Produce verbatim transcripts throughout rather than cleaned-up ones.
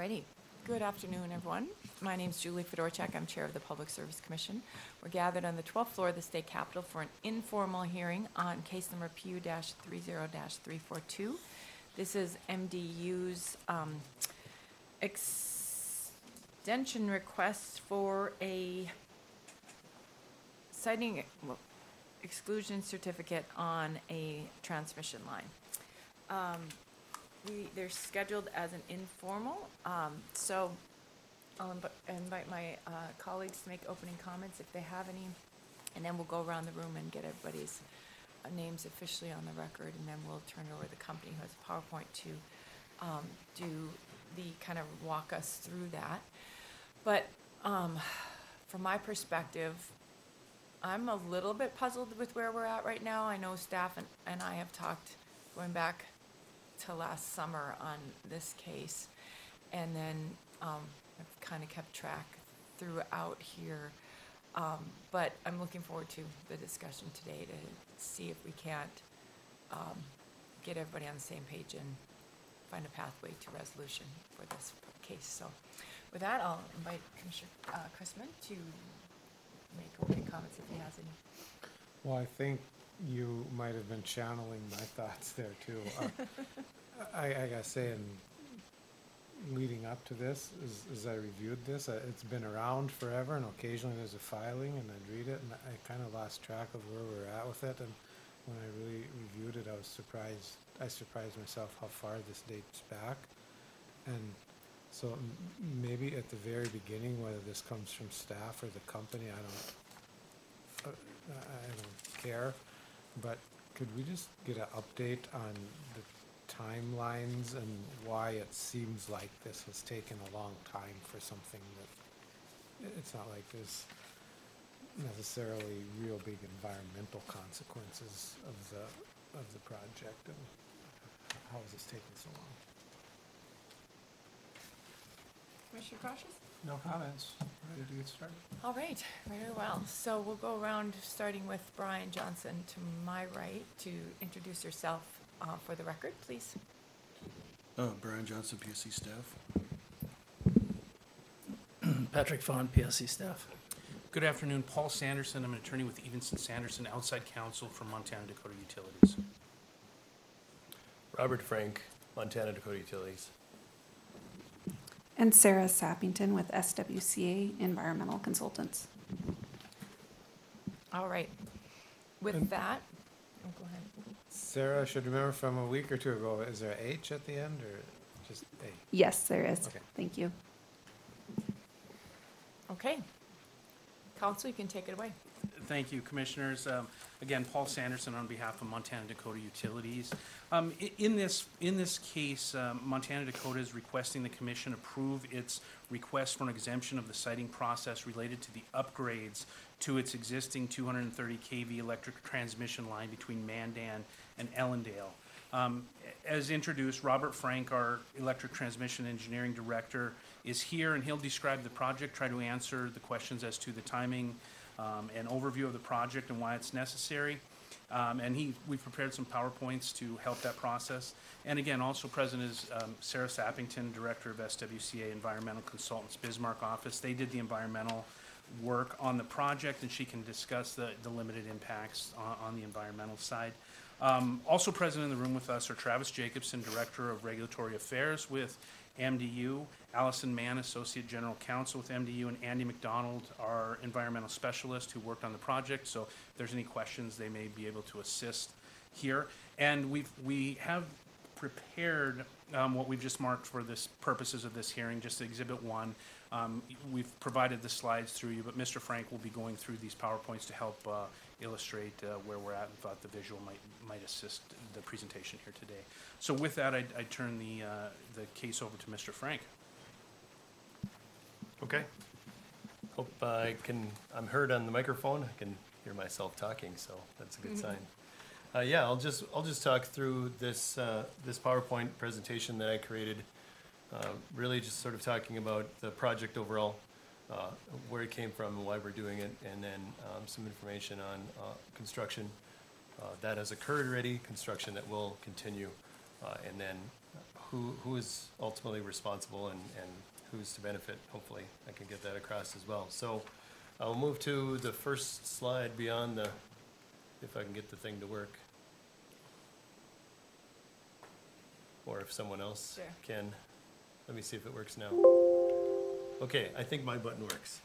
Alrighty. Good afternoon, everyone. My name is Julie Fedorchak. I'm Chair of the Public Service Commission. We're gathered on the twelfth floor of the State Capitol for an informal hearing on case number P U thirty dash three forty-two. This is M D U's um, extension request for a citing well, exclusion certificate on a transmission line. Um, We, they're scheduled as an informal, um, so I'll inv- invite my uh, colleagues to make opening comments if they have any, and then we'll go around the room and get everybody's uh, names officially on the record, and then we'll turn it over to the company who has a PowerPoint to um, do the, kind of walk us through that. But um, from my perspective, I'm a little bit puzzled with where we're at right now. I know staff and, and I have talked going back to last summer on this case, and then um, I've kind of kept track throughout here, um, but I'm looking forward to the discussion today to see if we can't um, get everybody on the same page and find a pathway to resolution for this case. So with that, I'll invite Commissioner uh, Chrisman to make opening comments if he has any. Well, I think you might have been channeling my thoughts there too. Uh, I, I gotta say, in leading up to this, as, as I reviewed this, uh, it's been around forever, and occasionally there's a filing, and I'd read it, and I kind of lost track of where we were at with it. And when I really reviewed it, I was surprised. I surprised myself how far this dates back. And so m- maybe at the very beginning, whether this comes from staff or the company, I don't. Uh, I don't care. But could we just get an update on the timelines and why it seems like this has taken a long time for something that, it's not like there's necessarily real big environmental consequences of the, of the project, and how is this taking so long? Commissioner Cautious? No comments. Ready to get started? All right, very well. So we'll go around, starting with Brian Johnson to my right, to introduce yourself uh, for the record, please. Uh, Brian Johnson, P S C staff. Patrick Fawn, P S C staff. Good afternoon, Paul Sanderson. I'm an attorney with Evenson Sanderson, outside counsel for Montana Dakota Utilities. Robert Frank, Montana Dakota Utilities. And Sarah Sappington with S W C A Environmental Consultants. All right. With And- that, oh, go ahead. Sarah, I should remember from a week or two ago, is there a H at the end or just A? Yes, there is. Okay. Thank you. Okay. Council, you can take it away. Thank you, Commissioners. Um, Again, Paul Sanderson on behalf of Montana Dakota Utilities. Um, i- In this, in this case, um, Montana Dakota is requesting the Commission approve its request for an exemption of the siting process related to the upgrades to its existing two hundred thirty k V electric transmission line between Mandan and Ellendale. Um, As introduced, Robert Frank, our Electric Transmission Engineering Director, is here, and he'll describe the project, try to answer the questions as to the timing um, and overview of the project and why it's necessary. Um, and he, we've prepared some PowerPoints to help that process. And again, also present is um, Sarah Sappington, Director of S W C A Environmental Consultants Bismarck Office. They did the environmental work on the project, and she can discuss the, the limited impacts on, on the environmental side. Um, also present in the room with us are Travis Jacobson, Director of Regulatory Affairs with M D U, Allison Mann, Associate General Counsel with M D U, and Andy McDonald, our Environmental Specialist who worked on the project. So if there's any questions, they may be able to assist here. And we've, we have prepared um, what we've just marked for this purposes of this hearing, just Exhibit one. Um, we've provided the slides through you, but Mister Frank will be going through these PowerPoints to help uh, illustrate uh, where we're at, and thought the visual might might assist the presentation here today. So with that, I I turn the uh, the case over to Mister Frank. Okay. Hope I can, I'm heard on the microphone. I can hear myself talking, so that's a good sign. Uh, yeah, I'll just, I'll just talk through this, uh, this PowerPoint presentation that I created. Uh, really just sort of talking about the project overall, uh, where it came from and why we're doing it, and then um, some information on uh, construction uh, that has occurred already, construction that will continue Uh, and then who, who is ultimately responsible and, and who's to benefit, hopefully. I can get that across as well. So I'll move to the first slide beyond the, if I can get the thing to work. Or if someone else Sure. can. Let me see if it works now. Okay, I think my button works.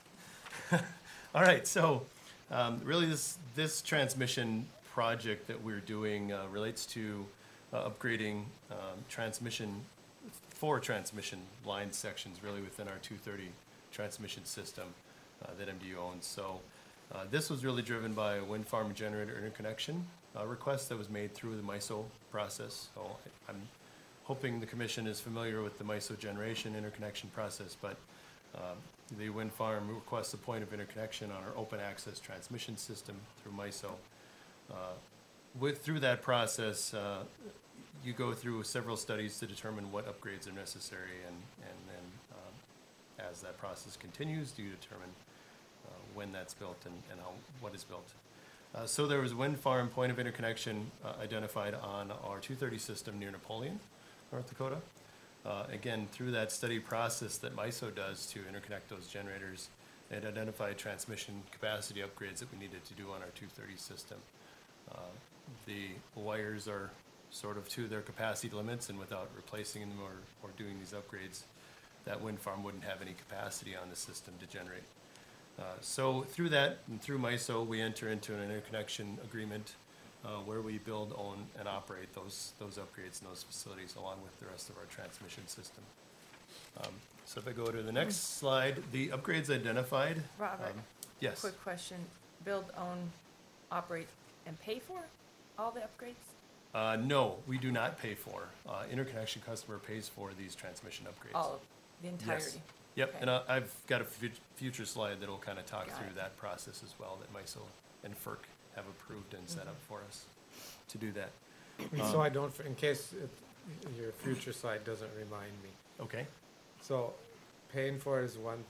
All right, so um, really this, this transmission project that we're doing uh, relates to uh, upgrading um, transmission, four transmission line sections really within our two thirty transmission system uh, that M D U owns. So uh, this was really driven by a wind farm generator interconnection uh, request that was made through the MISO process. So I'm hoping the commission is familiar with the MISO generation interconnection process, but um, the wind farm requests a point of interconnection on our open access transmission system through MISO. Uh, with, through that process, uh, you go through several studies to determine what upgrades are necessary, and, and then um, as that process continues, you determine uh, when that's built and, and how, what is built. Uh, so there was a wind farm point of interconnection uh, identified on our two thirty system near Napoleon, North Dakota. Uh, again, through that study process that MISO does to interconnect those generators, it identified transmission capacity upgrades that we needed to do on our two thirty system. Uh, the wires are sort of to their capacity limits, and without replacing them or, or doing these upgrades, that wind farm wouldn't have any capacity on the system to generate. Uh, so through that, and through MISO, we enter into an interconnection agreement uh, where we build, own, and operate those, those upgrades and those facilities along with the rest of our transmission system. Um, so if I go to the next slide, the upgrades identified. Robert, um, Yes. quick question. Build, own, operate, and pay for all the upgrades? Uh, no, we do not pay for. Uh, interconnection customer pays for these transmission upgrades. All of, the entirety? Yep, Okay. and I, I've got a fut- future slide that'll kind of talk Got through it. that process as well, that MISO and FERC have approved and set up for us to do that. And so I don't, in case it, your future slide doesn't remind me. Okay, So paying for it is one,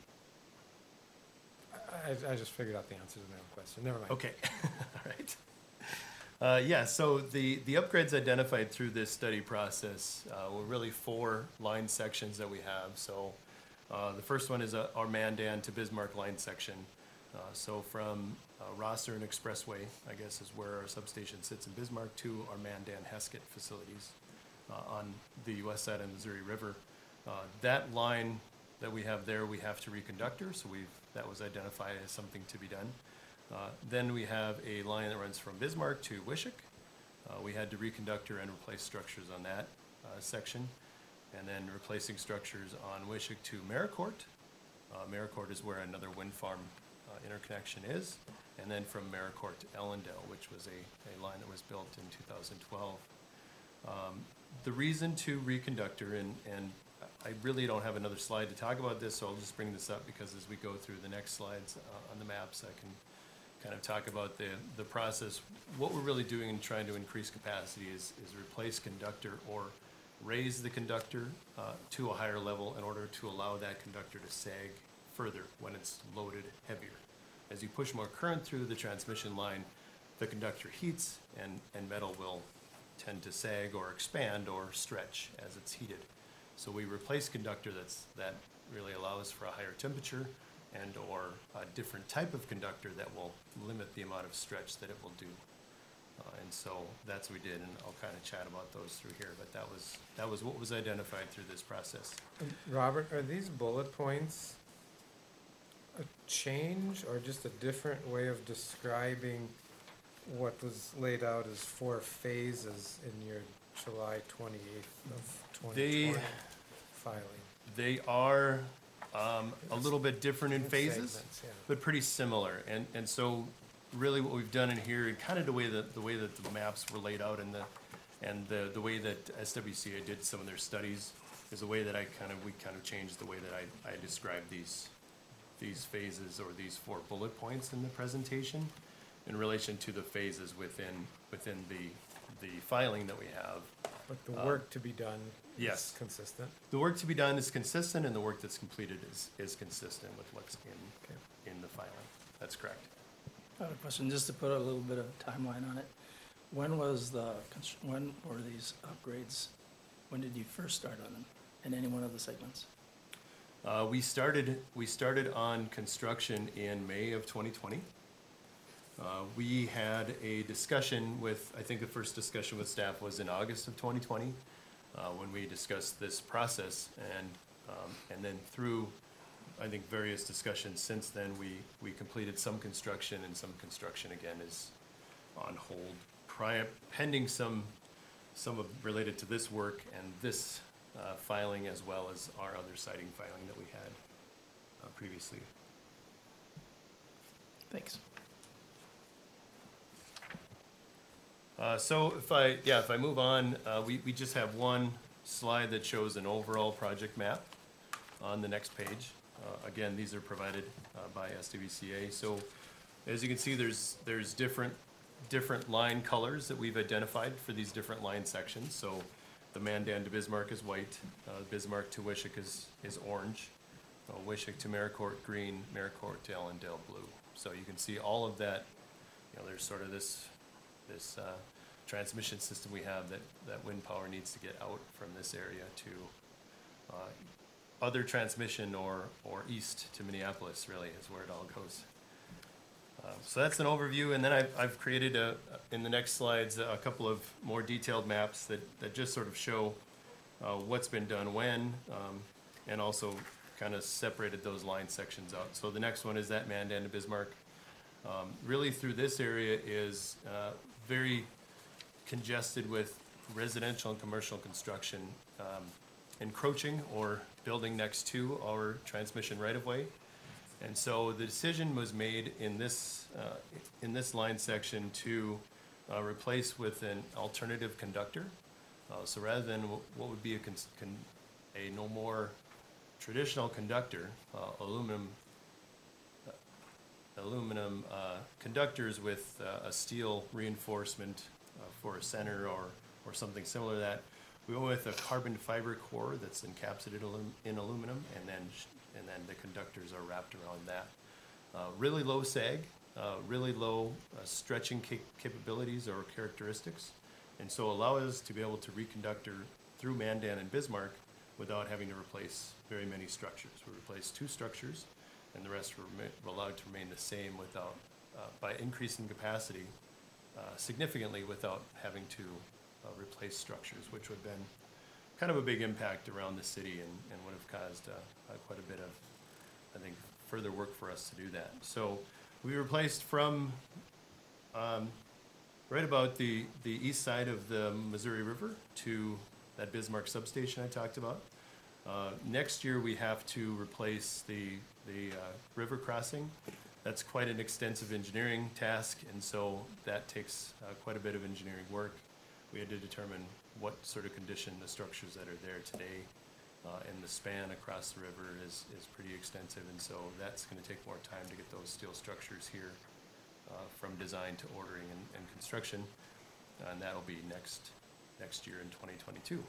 I, I- I just figured out the answer to my own question, never mind. okay, all right. Uh, yeah, so the, the upgrades identified through this study process uh, were really four line sections that we have. So uh, the first one is uh, our Mandan to Bismarck line section. Uh, so from uh, Rosser and Expressway, I guess, is where our substation sits in Bismarck, to our Mandan Heskett facilities uh, on the west side of the Missouri River. Uh, that line that we have there, we have to reconductor, so we've, that was identified as something to be done. Uh, then we have a line that runs from Bismarck to Wishick. Uh, we had to reconductor and replace structures on that uh, section. And then replacing structures on Wishick to Maricourt. Uh, Maricourt is where another wind farm uh, interconnection is. And then from Maricourt to Ellendale, which was a, a line that was built in two thousand twelve. Um, the reason to reconductor, and, and I really don't have another slide to talk about this, so I'll just bring this up because as we go through the next slides uh, on the maps, I can kind of talk about the, the process. What we're really doing in trying to increase capacity is, is replace conductor or raise the conductor uh, to a higher level in order to allow that conductor to sag further when it's loaded heavier. As you push more current through the transmission line, the conductor heats and, and metal will tend to sag or expand or stretch as it's heated. So we replace conductor that's, that really allows for a higher temperature and or a different type of conductor that will limit the amount of stretch that it will do. Uh, and so that's what we did, and I'll kind of chat about those through here, but that was, that was what was identified through this process. And Robert, are these bullet points a change or just a different way of describing what was laid out as four phases in your July twenty-eighth of twenty They- twenty filing? They are um, a little bit different in phases, Segments, yeah. but pretty similar. And, and so really what we've done in here, and kind of the way that, the way that the maps were laid out and the, and the, the way that S W C A did some of their studies is the way that I kind of, we kind of changed the way that I, I described these, these phases or these four bullet points in the presentation in relation to the phases within, within the, the filing that we have. But the Um, work to be done yes. is consistent? The work to be done is consistent, and the work that's completed is, is consistent with what's in, Okay. in the filing. That's correct. I have a question, just to put a little bit of timeline on it. When was the, constr- when were these upgrades When did you first start on them, in any one of the segments? Uh, we started, we started on construction in May of twenty twenty. Uh, we had a discussion with, I think the first discussion with staff was in August of twenty twenty, uh, when we discussed this process, and, um, and then through, I think, various discussions since then, we, we completed some construction, and some construction again is on hold, prior, pending some, some of, related to this work and this uh, filing, as well as our other citing filing that we had uh, previously. Thanks. Uh, so if I, yeah, if I move on, uh, we, we just have one slide that shows an overall project map on the next page. Uh, again, these are provided uh, by S W C A. So as you can see, there's, there's different, different line colors that we've identified for these different line sections. So the Mandan to Bismarck is white, uh, Bismarck to Wishick is, is orange, uh, Wishick to Maricourt green, Maricourt to Ellendale blue. So you can see all of that, you know, there's sort of this, this uh, transmission system we have that, that wind power needs to get out from this area to uh, other transmission or, or east to Minneapolis, really, is where it all goes. Uh, So that's an overview, and then I've, I've created a, in the next slides, a couple of more detailed maps that, that just sort of show uh, what's been done when, um, and also kind of separated those line sections out. So the next one is that Mandan to Bismarck. Um, really through this area is uh, very congested with residential and commercial construction um, encroaching or building next to our transmission right-of-way. And so the decision was made in this, uh, in this line section to uh, replace with an alternative conductor. Uh, So rather than wh- what would be a, cons- con- a no more traditional conductor, uh, aluminum, uh, aluminum uh, conductors with uh, a steel reinforcement uh, for a center or, or something similar to that, we went with a carbon fiber core that's encapsulated alum- in aluminum, and then sh- and then the conductors are wrapped around that. Uh, really low sag, uh, really low uh, stretching ca- capabilities or characteristics, and so allow us to be able to reconductor through Mandan and Bismarck without having to replace very many structures. We replaced two structures, and the rest were, rema- were allowed to remain the same without, uh, by increasing capacity uh, significantly without having to uh, replace structures, which would have been kind of a big impact around the city and, and would have caused uh, uh, quite a bit of, I think, further work for us to do that. So we replaced from um, right about the, the east side of the Missouri River to that Bismarck substation I talked about. Uh, next year, we have to replace the, the uh, river crossing. That's quite an extensive engineering task, and so that takes uh, quite a bit of engineering work. We had to determine what sort of condition the structures that are there today, uh, and the span across the river is, is pretty extensive, and so that's gonna take more time to get those steel structures here, uh, from design to ordering and, and construction, and that'll be next, next year in twenty twenty-two.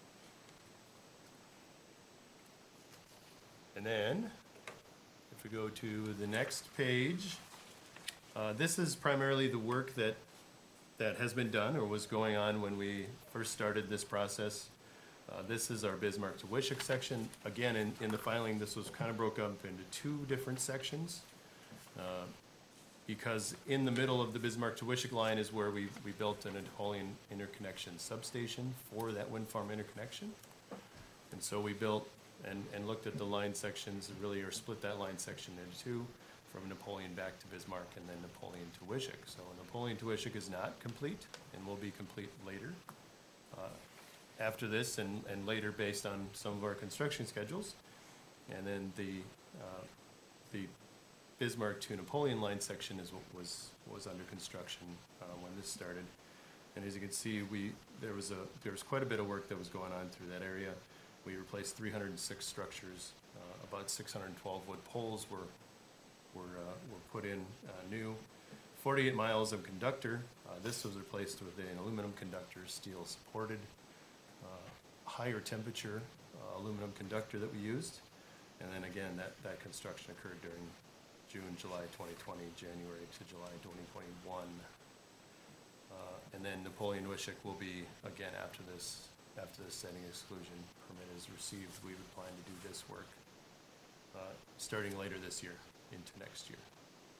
And then, if we go to the next page, uh, this is primarily the work that that has been done or was going on when we first started this process. Uh, this is our Bismarck to Wishick section. Again, in, in the filing, this was kind of broke up into two different sections. Uh, because in the middle of the Bismarck to Wishick line is where we, we built an Napoleon interconnection substation for that wind farm interconnection. And so we built and, and looked at the line sections, and really, or split that line section into two, from Napoleon back to Bismarck and then Napoleon to Wishick. So Napoleon to Wishick is not complete and will be complete later. Uh, after this and, and later based on some of our construction schedules. And then the, uh, the Bismarck to Napoleon line section is what was, was under construction uh, when this started. And as you can see, we, there was a, there was quite a bit of work that was going on through that area. We replaced three hundred six structures, uh, about six hundred twelve wood poles were were, uh, were put in uh, new. forty-eight miles of conductor. Uh, this was replaced with an aluminum conductor, steel supported, uh, higher temperature uh, aluminum conductor that we used. And then again, that, that construction occurred during June, July twenty twenty, January to July twenty twenty-one. Uh, and then Napoleon Wishick will be, again, after this, after the setting exclusion permit is received, we would plan to do this work, uh, starting later this year into next year.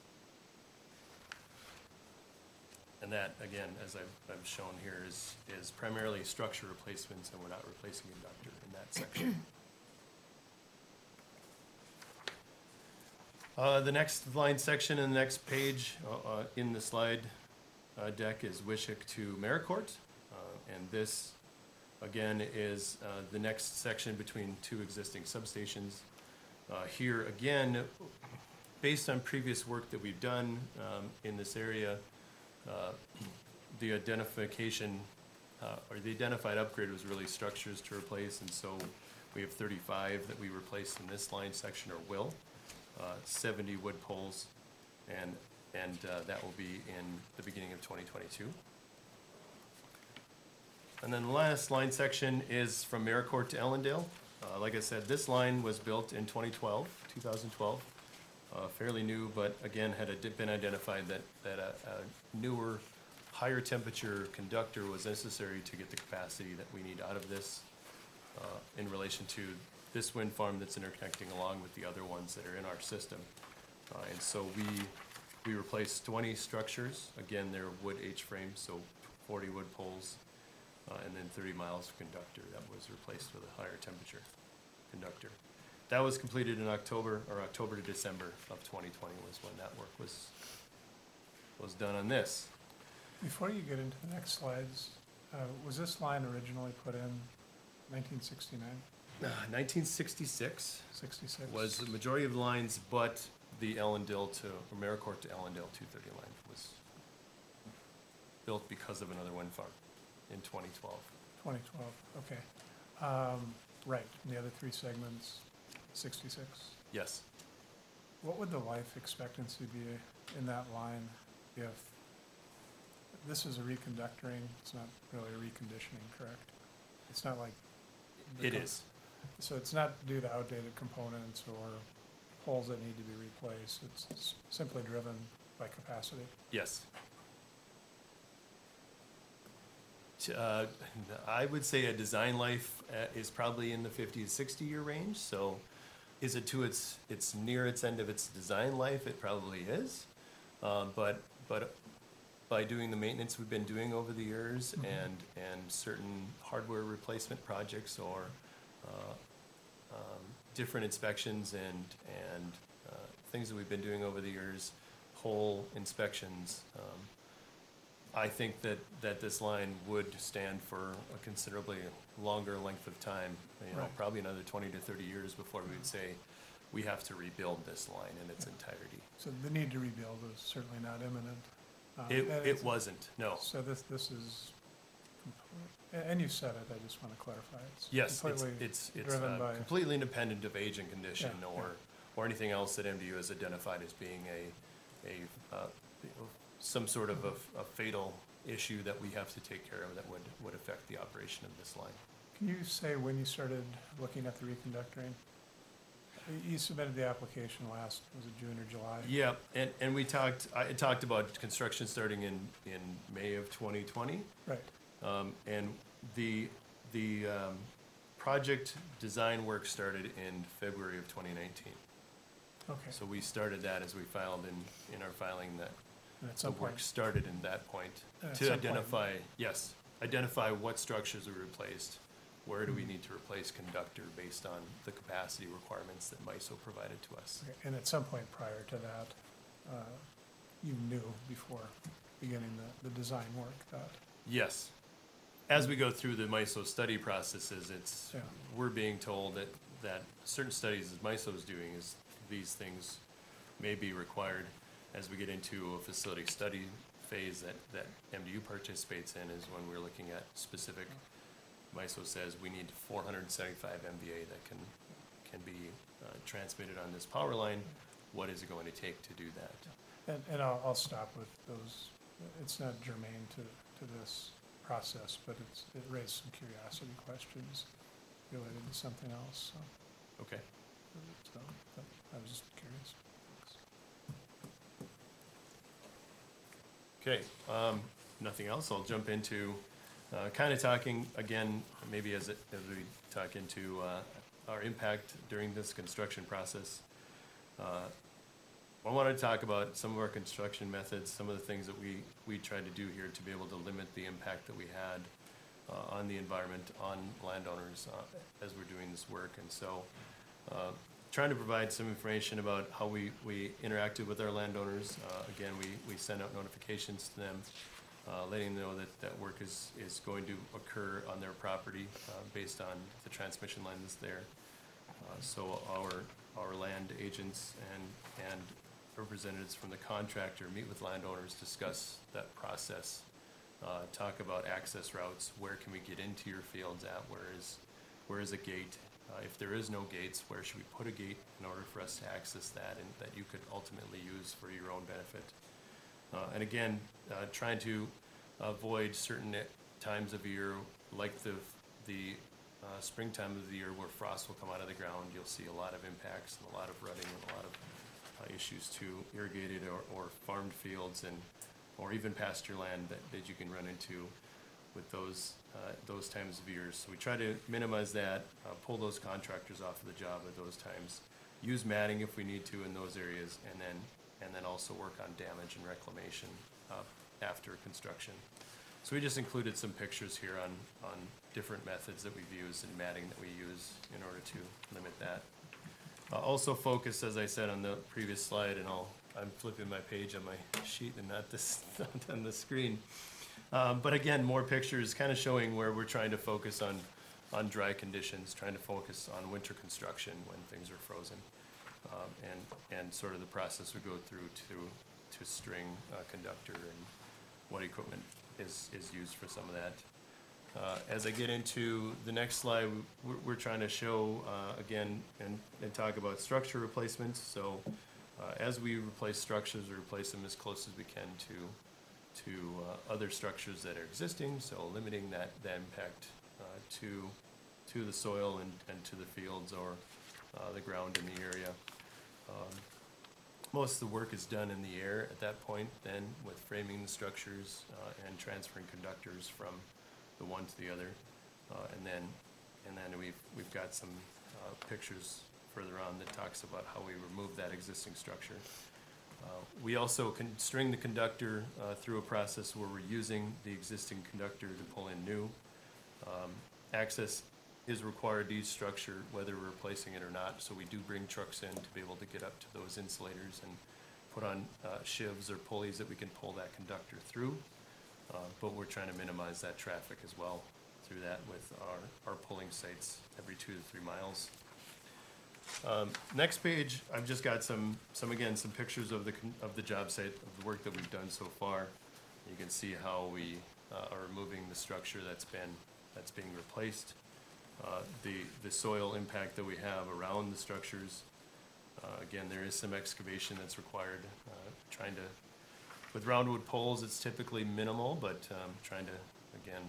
And that, again, as I've, I've shown here, is, is primarily structure replacements, and we're not replacing conductor in that section. Uh, the next line section in the next page, uh, uh, in the slide, uh, deck is Wishick to Maricourt. Uh, and this, again, is, uh, the next section between two existing substations. Uh, here, again, based on previous work that we've done, um, in this area, uh, the identification, uh, or the identified upgrade was really structures to replace, and so we have thirty-five that we replaced in this line section, or will. Uh, seventy wood poles, and, and uh, that will be in the beginning of twenty twenty-two. And then the last line section is from Maricourt to Ellendale. Uh, Like I said, this line was built in twenty twelve, two thousand twelve, uh, fairly new, but again, had it been identified that, that a, a newer, higher temperature conductor was necessary to get the capacity that we need out of this uh, in relation to this wind farm that's interconnecting along with the other ones that are in our system. Uh, and so we, we replaced twenty structures. Again, they're wood H-frames, so forty wood poles, uh, and then thirty miles of conductor that was replaced with a higher temperature conductor. That was completed in October, or October to December of twenty twenty was when that work was, was done on this. Before you get into the next slides, uh, was this line originally put in nineteen sixty-nine, Uh, nineteen sixty-six sixty-six? was the majority of the lines, but the Ellendale to, or Maricourt to Ellendale two thirty line was built because of another wind farm in twenty twelve. twenty twelve, okay. Um, right, and the other three segments, sixty-six. Yes. What would the life expectancy be in that line if, this is a reconductoring, it's not really a reconditioning, correct? It's not like. the It com- is. So it's not due to outdated components or poles that need to be replaced, it's s- simply driven by capacity? Yes. T- Uh, I would say a design life uh, is probably in the fifty to sixty year range, so is it to its, it's near its end of its design life? It probably is. Uh, but, but by doing the maintenance we've been doing over the years Mhm. and, and certain hardware replacement projects or uh, um, different inspections and, and uh, things that we've been doing over the years, whole inspections, um, I think that, that this line would stand for a considerably longer length of time, you know, Right. probably another twenty to thirty years before we would say, we have to rebuild this line in its entirety. So the need to rebuild is certainly not imminent. Um, It, and it it's- wasn't, no. So this, this is, complete- a- and you said it, I just want to clarify. It's Yes, it's, completely it's, it's driven uh, by- completely independent of age and condition Yeah, or, or anything else that M D U has identified as being a, a, uh, some sort of a, a fatal issue that we have to take care of that would, would affect the operation of this line. Can you say when you started looking at the reconductoring? You- You submitted the application last, was it June or July? Yeah, and, and we talked, I talked about construction starting in, in May of twenty twenty. Right, Um, and the, the, um, project design work started in February of twenty nineteen. okay. So we started that as we filed in, in our filing that And at the some work point, started in that point. At To some point. identify, yes, identify what structures we replaced, where do we need to replace conductor based on the capacity requirements that MISO provided to us. okay, and at some point prior to that, uh, you knew before beginning the, the design work that, Yes. As we go through the MISO study processes, it's, Yeah. we're being told that, that certain studies that MISO is doing is these things may be required. As we get into a facility study phase that, that M D U participates in is when we're looking at specific, MISO says we need four hundred seventy-five M V A that can, can be uh, transmitted on this power line. What is it going to take to do that? and, and I'll, I'll stop with those, it's not germane to, to this process, but it's, it raised some curiosity questions related to something else, so, Okay. so, but I was just curious. Okay, um, nothing else, I'll jump into, Uh, kind of talking, again, maybe as, it, as we talk into uh, our impact during this construction process. Uh, I want to talk about some of our construction methods, some of the things that we, we tried to do here to be able to limit the impact that we had uh, on the environment, on landowners uh, as we're doing this work. And so uh, trying to provide some information about how we, we interacted with our landowners. Uh, again, we, we send out notifications to them, uh, letting them know that that work is, is going to occur on their property uh, based on the transmission line that's there. Uh, so our, our land agents and, and representatives from the contractor meet with landowners, discuss that process, uh, talk about access routes, where can we get into your fields at, where is, where is a gate? Uh, if there is no gates, where should we put a gate in order for us to access that and that you could ultimately use for your own benefit? Uh, and again, uh, trying to avoid certain times of year, like the, the uh, springtime of the year where frost will come out of the ground. You'll see a lot of impacts and a lot of rutting and a lot of uh, issues to irrigated or, or farmed fields and or even pasture land that, that you can run into with those uh, those times of years. So we try to minimize that, uh, pull those contractors off of the job at those times, use matting if we need to in those areas, and then and then also work on damage and reclamation uh, after construction. So we just included some pictures here on on different methods that we've used and matting that we use in order to limit that. Uh, also focus, as I said on the previous slide, and I'll, I'm flipping my page on my sheet and not this not on the screen. Um, but again, more pictures kind of showing where we're trying to focus on, on dry conditions, trying to focus on winter construction when things are frozen, um, and, and sort of the process we go through to, to string uh, conductor and what equipment is, is used for some of that. Uh, as I get into the next slide, we're, we're trying to show, uh, again, and, and talk about structure replacements. So uh, as we replace structures, we replace them as close as we can to to uh, other structures that are existing, so limiting that, that impact uh, to to the soil and, and to the fields or uh, the ground in the area. Um, most of the work is done in the air at that point then, with framing the structures uh, and transferring conductors from the one to the other. Uh, and then and then we've, we've got some uh, pictures further on that talks about how we remove that existing structure. Uh, we also can string the conductor uh, through a process where we're using the existing conductor to pull in new. Um, access is required to each structure, whether we're replacing it or not, so we do bring trucks in to be able to get up to those insulators and put on uh, shivs or pulleys that we can pull that conductor through. Uh, but we're trying to minimize that traffic as well through that with our, our pulling sites every two to three miles. Um, next page, I've just got some, some again, some pictures of the con- of the job site, of the work that we've done so far. You can see how we uh, are removing the structure that's been that's being replaced. Uh, the the soil impact that we have around the structures. Uh, again, there is some excavation that's required. Uh, trying to with roundwood poles, it's typically minimal, but um, trying to again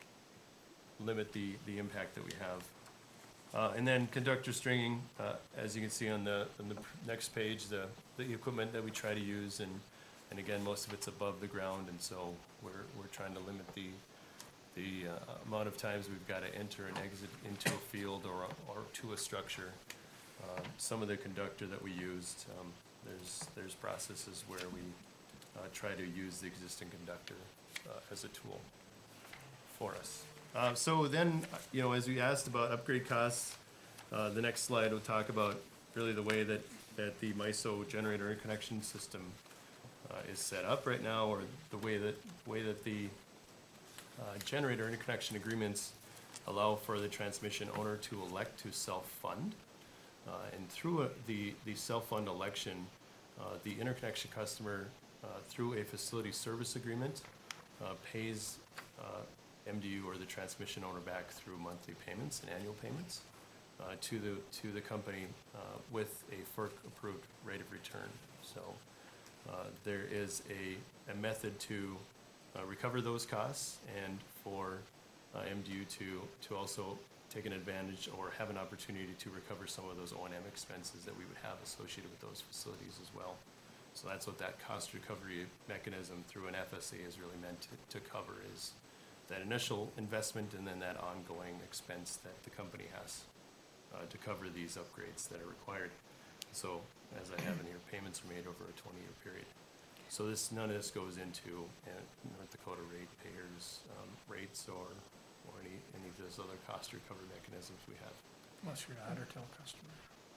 limit the the impact that we have. Uh, and then conductor stringing, uh, as you can see on the, on the next page, the, the equipment that we try to use, and, and again, most of it's above the ground, and so we're, we're trying to limit the, the uh, amount of times we've got to enter and exit into a field or, a, or to a structure. Uh, some of the conductor that we used, um, there's, there's processes where we uh, try to use the existing conductor uh, as a tool for us. Uh, so then, you know, as we asked about upgrade costs, uh, the next slide will talk about really the way that, that the MISO generator interconnection system uh, is set up right now, or the way that way that the uh, generator interconnection agreements allow for the transmission owner to elect to self-fund. Uh, and through a, the, the self-fund election, uh, the interconnection customer, uh, through a facility service agreement, uh, pays uh, M D U or the transmission owner back through monthly payments and annual payments uh, to the to the company uh, with a F E R C-approved rate of return. So uh, there is a, a method to uh, recover those costs and for uh, M D U to to also take an advantage or have an opportunity to recover some of those O and M expenses that we would have associated with those facilities as well. So that's what that cost recovery mechanism through an F S A is really meant to, to cover, is that initial investment and then that ongoing expense that the company has uh, to cover these upgrades that are required. So, as I have in here, payments are made over a twenty-year period. So this, none of this goes into uh, North Dakota ratepayers' um, rates or, or any, any of those other cost recovery mechanisms we have. Unless you're an Otter Tail customer.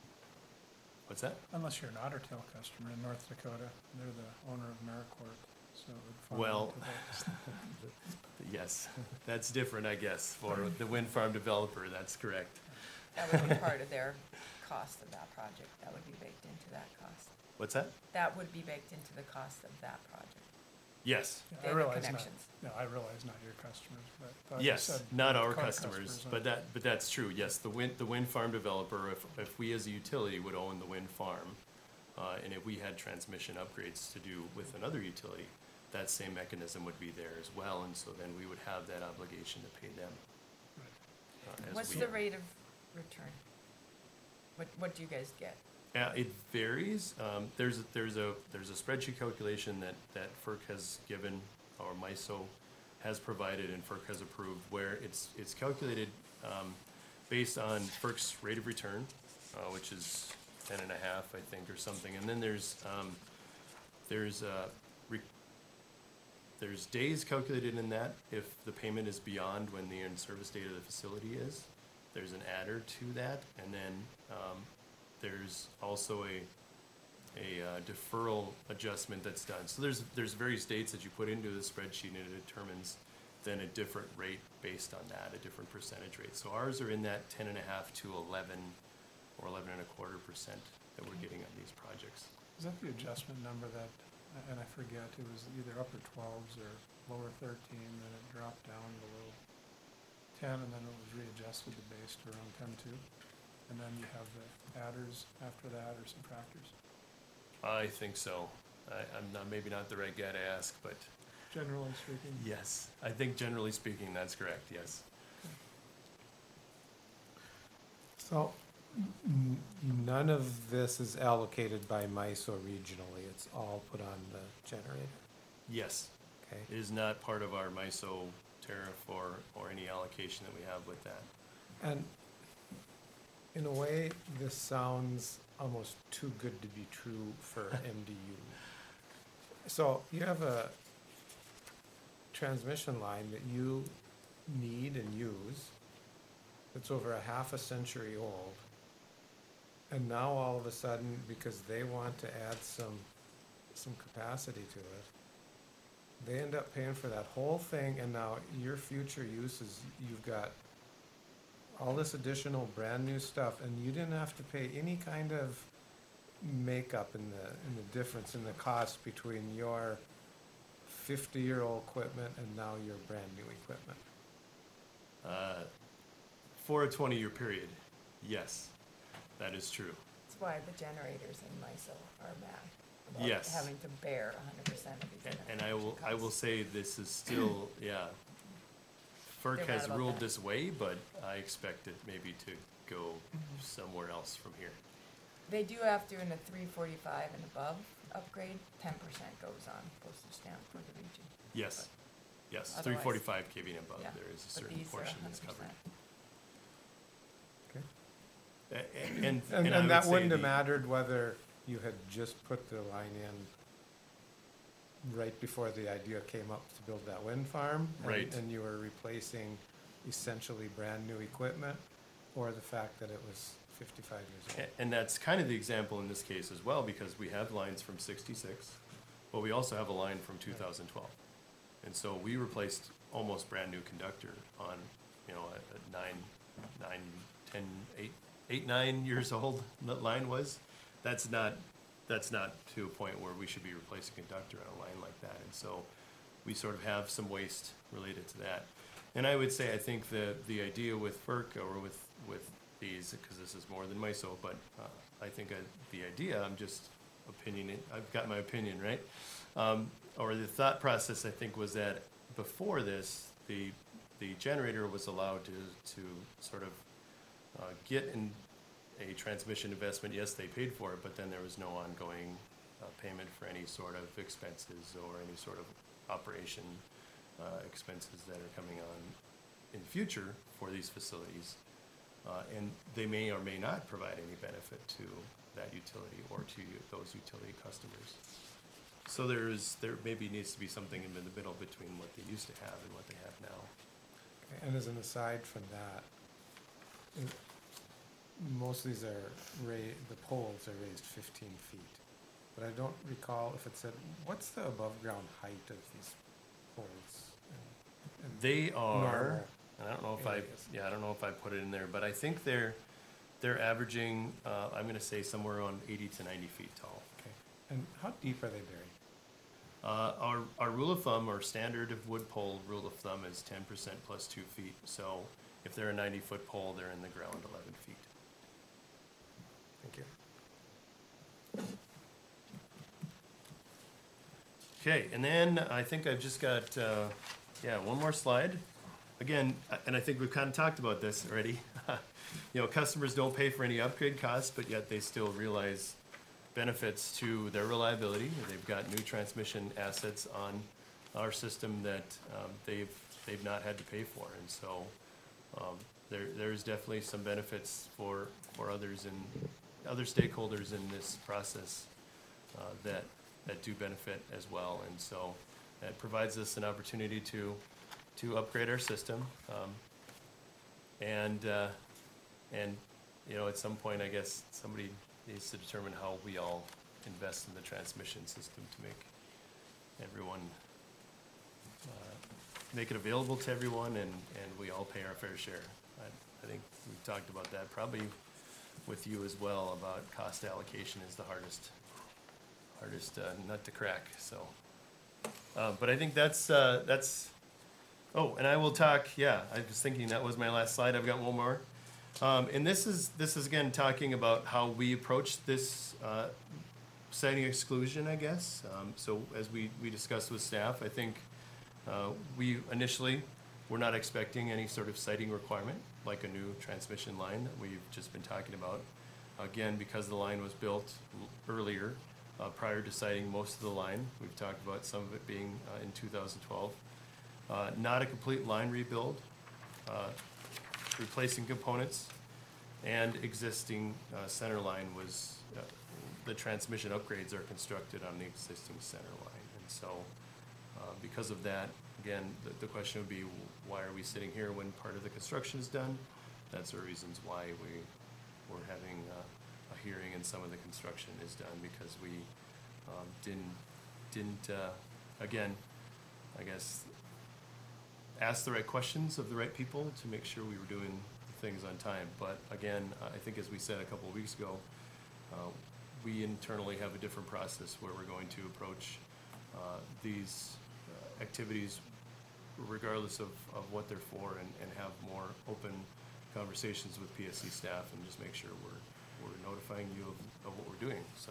What's that? Unless you're an Otter Tail customer in North Dakota, they're the owner of Maricourt, so it would fall Well, into that. Yes, that's different, I guess, for the wind farm developer, that's correct. That would be part of their cost of that project. That would be baked into that cost. What's that? That would be baked into the cost of that project. Yes, Yeah, I They're the realize not, connections. no, I realize not your customers, but I thought you yes, said not our Dakota customers, on- but that, but that's true, yes, the wind, the wind farm developer, if, if we as a utility would own the wind farm, uh, and if we had transmission upgrades to do with another utility, that same mechanism would be there as well, and so then we would have that obligation to pay them. uh, as What's we- the rate of return? What, what do you guys get? Uh, it varies. Um, there's, there's a, there's a spreadsheet calculation that, that FERC has given, or MISO has provided and FERC has approved, where it's, it's calculated, um, based on FERC's rate of return, uh, which is ten and a half, I think, or something. And then there's, um, there's, uh, re- there's days calculated in that if the payment is beyond when the in-service date of the facility is. There's an adder to that, and then, um, there's also a, a uh, deferral adjustment that's done. So there's, there's various dates that you put into the spreadsheet and it determines then a different rate based on that, a different percentage rate. So ours are in that ten and a half to eleven or eleven and a quarter percent that we're getting on these projects. Is that the adjustment number that, and I forget, it was either upper twelves or lower thirteen, then it dropped down below ten, and then it was readjusted to base to around ten-two? And then you have the adders after that, or subtractors? I think so. I, I'm not, maybe not the right guy to ask, but Generally speaking? yes, I think generally speaking, that's correct, yes. So, n- none of this is allocated by MISO regionally, it's all put on the generator, Yes, okay? it is not part of our MISO tariff or, or any allocation that we have with that. And in a way, this sounds almost too good to be true for M D U. So you have a transmission line that you need and use, that's over a half a century old. And now all of a sudden, because they want to add some, some capacity to it, they end up paying for that whole thing, and now your future use is, you've got all this additional brand-new stuff, and you didn't have to pay any kind of makeup in the, in the difference in the cost between your fifty-year-old equipment and now your brand-new equipment. Uh, For a twenty-year period, yes, that is true. That's why the generators in MISO are mad about Yes. having to bear a hundred percent of these. A- And I will, interconnection I will costs. say this is still, yeah. FERC They're has mad about ruled that. this way, but I expect it maybe to go somewhere else from here. They do have to, in a three forty-five and above upgrade, ten percent goes on postage stamp for the region. Yes, yes, Otherwise- three forty-five K V and above, Yeah, there is a But certain these are portion that's hundred covered. percent. A- a- And, And, and I and would that say wouldn't have the- mattered whether you had just put the line in right before the idea came up to build that wind farm. and- Right. And you were replacing essentially brand-new equipment, or the fact that it was fifty-five years old. A- And that's kind of the example in this case as well, because we have lines from sixty-six, but we also have a line from two thousand twelve. And so we replaced almost brand-new conductor on, you know, a, a nine, nine, ten, eight, eight, nine years old that line was. That's not, that's not to a point where we should be replacing conductor on a line like that. And so we sort of have some waste related to that. And I would say, I think the, the idea with FERC or with, with these, because this is more than MISO, but uh, I think I, the idea, I'm just opinion, I've got my opinion, right? Um, or the thought process, I think, was that before this, the, the generator was allowed to, to sort of uh, get in a transmission investment. Yes, they paid for it, but then there was no ongoing uh, payment for any sort of expenses or any sort of operation uh, expenses that are coming on in the future for these facilities. Uh, and they may or may not provide any benefit to that utility or to you- those utility customers. So there is, there maybe needs to be something in the middle between what they used to have and what they have now. And as an aside from that, in- most of these are ra- the poles are raised fifteen feet. But I don't recall if it said, what's the above-ground height of these poles? and- and They are, normal and I don't know if I, areas? yeah, I don't know if I put it in there, but I think they're, they're averaging, uh, I'm gonna say somewhere around eighty to ninety feet tall. Okay, and how deep are they buried? Uh, our, our rule of thumb, our standard of wood pole rule of thumb is ten percent plus two feet. So if they're a ninety foot pole, they're in the ground eleven feet. Thank you. Okay, and then I think I've just got, uh, yeah, one more slide. Again, uh, and I think we've kind of talked about this already. You know, customers don't pay for any upgrade costs, but yet they still realize benefits to their reliability. They've got new transmission assets on our system that um, they've, they've not had to pay for. And so um, there, there's definitely some benefits for, for others and other stakeholders in this process uh, that, that do benefit as well. And so it provides us an opportunity to, to upgrade our system. Um, and, uh, and, you know, at some point, I guess somebody needs to determine how we all invest in the transmission system to make everyone, uh, make it available to everyone and, and we all pay our fair share. I, I think we've talked about that probably with you as well about cost allocation is the hardest, hardest uh, nut to crack, so. Uh, but I think that's, uh, that's, oh, and I will talk, yeah, I was thinking that was my last slide, I've got one more. Um, and this is, this is again talking about how we approach this, uh, siting exclusion, I guess. Um, so as we, we discussed with staff, I think, uh, we initially were not expecting any sort of siting requirement, like a new transmission line that we've just been talking about. Again, because the line was built l- earlier, uh, prior to siting most of the line, we've talked about some of it being, uh, in two thousand twelve. Uh, not a complete line rebuild, uh, replacing components and existing uh, center line was, uh, the transmission upgrades are constructed on the existing center line. And so, uh, because of that, again, the, the question would be, why are we sitting here when part of the construction is done? That's the reasons why we, we're having uh, a hearing and some of the construction is done because we um, didn't, didn't, uh, again, I guess, ask the right questions of the right people to make sure we were doing things on time. But again, I think as we said a couple of weeks ago, uh, we internally have a different process where we're going to approach uh, these uh, activities regardless of, of what they're for and, and have more open conversations with P S C staff and just make sure we're, we're notifying you of, of what we're doing. So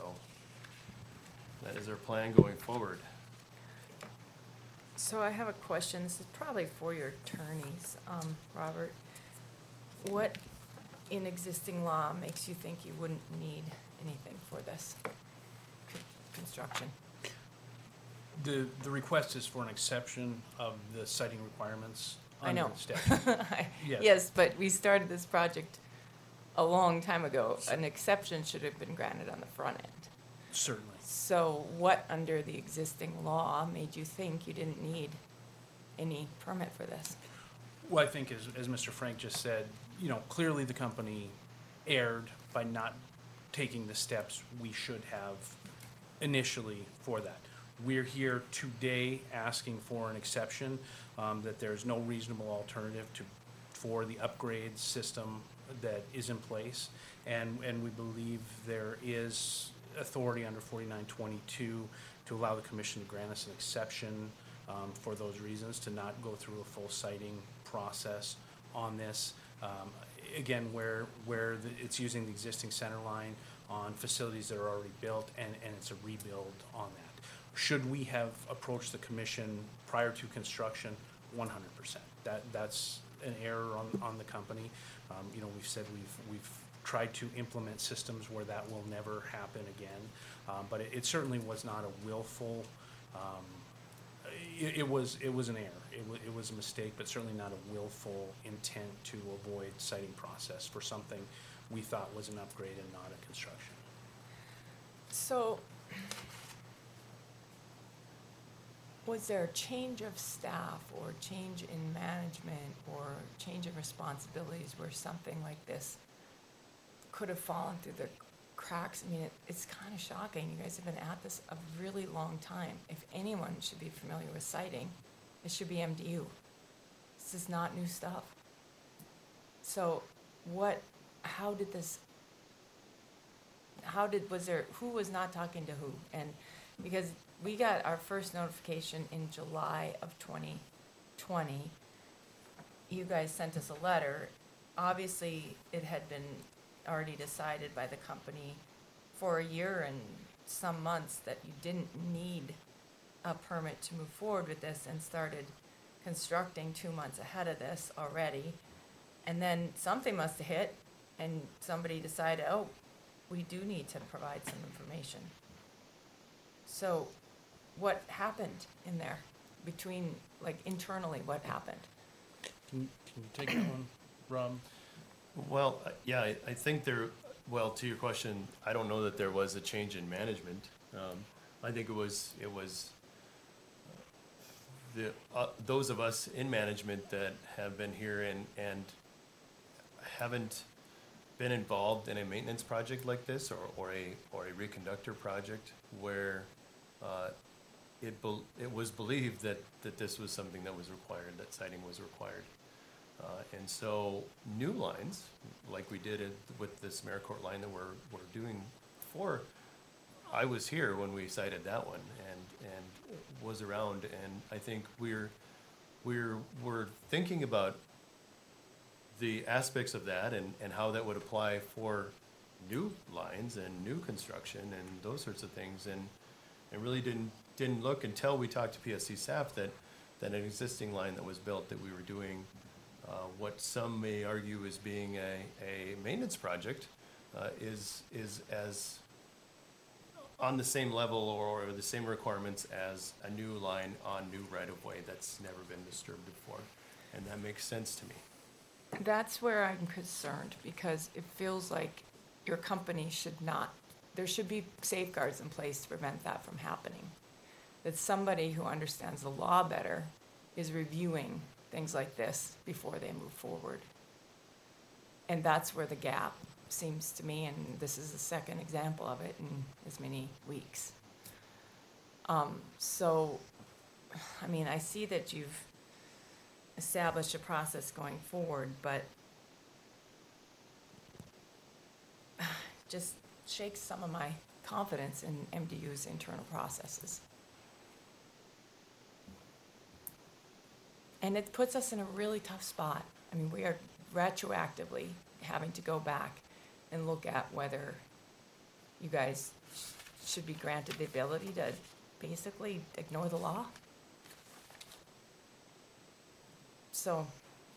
that is our plan going forward. So I have a question, this is probably for your attorneys, um, Robert. What in existing law makes you think you wouldn't need anything for this c- construction? The, the request is for an exception of the siting requirements I under know. the statute. I- Yes. Yes, but we started this project a long time ago. An exception should have been granted on the front end. Certainly. So what under the existing law made you think you didn't need any permit for this? Well, I think as, as Mister Frank just said, you know, clearly the company erred by not taking the steps we should have initially for that. We're here today asking for an exception, um, that there's no reasonable alternative to, for the upgrade system that is in place. And, and we believe there is authority under forty-nine twenty-two to allow the commission to grant us an exception um, for those reasons, to not go through a full siting process on this. Um, Again, where, where the- it's using the existing center line on facilities that are already built and, and it's a rebuild on that. Should we have approached the commission prior to construction? one hundred percent. That, that's an error on, on the company. Um, You know, we've said we've, we've tried to implement systems where that will never happen again. Um, But it, it certainly was not a willful, um, it, it was, it was an error. it wa- it was a mistake, but certainly not a willful intent to avoid citing process for something we thought was an upgrade and not a construction. So, was there a change of staff or change in management or change of responsibilities where something like this could have fallen through the cracks? I mean, it, it's kind of shocking. You guys have been at this a really long time. If anyone should be familiar with siting, it should be M D U. This is not new stuff. So, what, how did this, how did, was there, who was not talking to who? And because we got our first notification in July of twenty twenty. You guys sent us a letter. Obviously, it had been already decided by the company for a year and some months that you didn't need a permit to move forward with this, and started constructing two months ahead of this already. And then something must have hit, and somebody decided, oh, we do need to provide some information. So what happened in there between, like internally, what happened? Can, can you take that one, Rob? Well, uh, yeah, I, I think there, well, to your question, I don't know that there was a change in management. Um, I think it was, it was uh, the, uh, those of us in management that have been here and, and haven't been involved in a maintenance project like this, or, or a, or a reconductor project where, uh, it bel it was believed that, that this was something that was required, that siting was required. Uh, and so new lines, like we did it with this Maricourt line that we're, we're doing before, I was here when we cited that one and, and was around, and I think we're, we're, we're thinking about the aspects of that and, and how that would apply for new lines and new construction and those sorts of things, and, and really didn't, didn't look until we talked to P S C staff that, that an existing line that was built, that we were doing Uh, what some may argue as being a, a maintenance project, uh, is, is as on the same level or, or the same requirements as a new line on new right-of-way that's never been disturbed before. And that makes sense to me. That's where I'm concerned, because it feels like your company should not, there should be safeguards in place to prevent that from happening. That somebody who understands the law better is reviewing things like this before they move forward. And that's where the gap seems to me, and this is the second example of it in as many weeks. Um, so, I mean, I see that you've established a process going forward, but just shakes some of my confidence in M D U's internal processes. And it puts us in a really tough spot. I mean, we are retroactively having to go back and look at whether you guys should be granted the ability to basically ignore the law. So,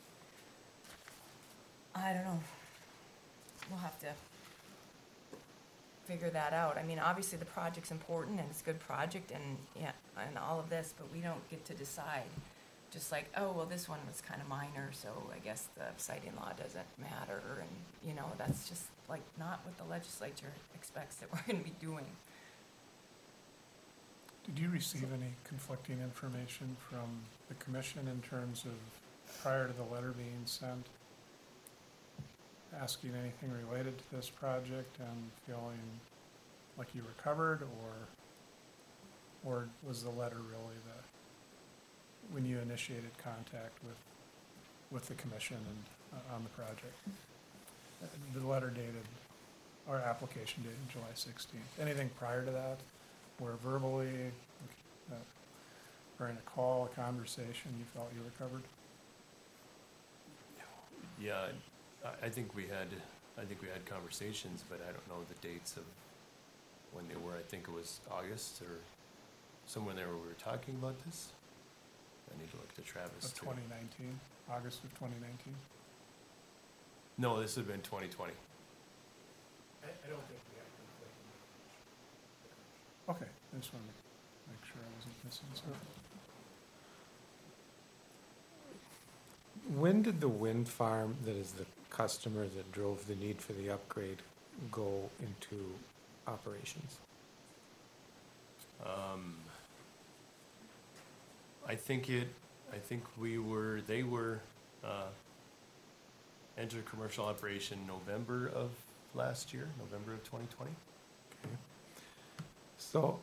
I don't know. We'll have to figure that out. I mean, obviously the project's important and it's a good project and, yeah, and all of this, but we don't get to decide. Just like, oh, well, this one was kind of minor, so I guess the citing law doesn't matter, and, you know, that's just like not what the legislature expects that we're gonna be doing. Did you receive any conflicting information from the commission in terms of, prior to the letter being sent, asking anything related to this project and feeling like you were covered, or, or was the letter really the, when you initiated contact with, with the commission and, uh, on the project? Uh, The letter dated, or application dated July sixteenth. Anything prior to that, where verbally, uh, or in a call, a conversation, you felt you were covered? Yeah, I, I think we had, I think we had conversations, but I don't know the dates of when they were. I think it was August or somewhere there where we were talking about this. I need to look to Travis Of too. twenty nineteen, August of twenty nineteen? No, this would have been twenty twenty. I, I don't think we have conflicting. Okay, I just wanted to make sure I wasn't missing something. When did the wind farm that is the customer that drove the need for the upgrade go into operations? Um, I think it, I think we were, they were, uh, entered commercial operation November of last year, November of twenty twenty. So,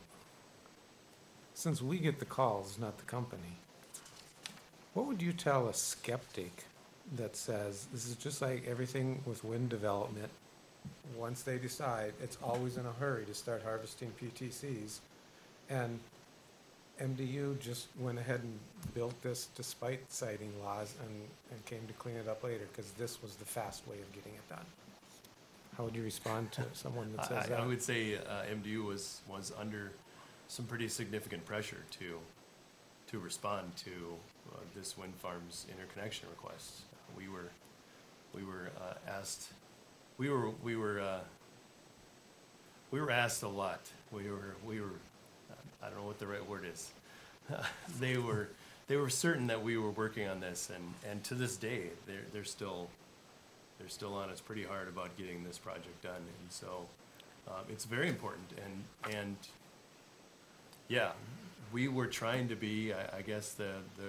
since we get the calls, not the company, what would you tell a skeptic that says, this is just like everything with wind development? Once they decide, it's always in a hurry to start harvesting P T Cs. And M D U just went ahead and built this despite citing laws and, and came to clean it up later, because this was the fast way of getting it done. How would you respond to someone that says I, that? I would say, uh, M D U was, was under some pretty significant pressure to, to respond to, uh, this wind farm's interconnection request. We were, we were, uh, asked, we were, we were, uh, we were asked a lot. We were, we were, I don't know what the right word is. They were, they were certain that we were working on this, and, and to this day, they're, they're still, they're still on us pretty hard about getting this project done, and so, um, it's very important, and, and, yeah, we were trying to be, I, I guess, the, the,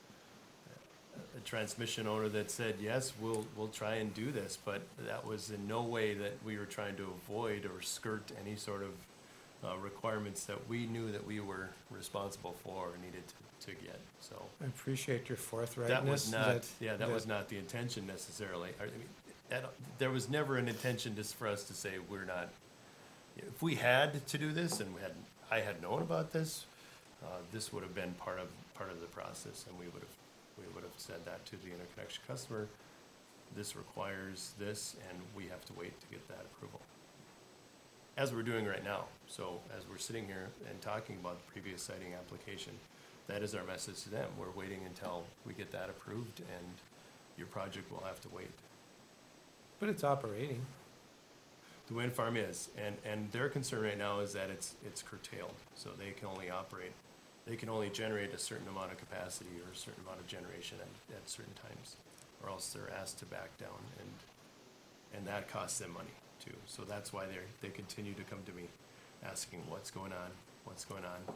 a transmission owner that said, yes, we'll, we'll try and do this, but that was in no way that we were trying to avoid or skirt any sort of uh, requirements that we knew that we were responsible for or needed to, to get, so. I appreciate your forthrightness. That was not, that- yeah, that was that- not the intention necessarily. I mean, that, there was never an intention just for us to say, we're not, if we had to do this and we had, I had known about this, uh, this would have been part of, part of the process, and we would have, we would have said that to the interconnection customer. This requires this, and we have to wait to get that approval. As we're doing right now. So as we're sitting here and talking about the previous siting application, that is our message to them. We're waiting until we get that approved, and your project will have to wait. But it's operating. The wind farm is, and, and their concern right now is that it's, it's curtailed, so they can only operate, they can only generate a certain amount of capacity or a certain amount of generation at, at certain times, or else they're asked to back down, and, and that costs them money too. So that's why they're, they continue to come to me, asking what's going on, what's going on.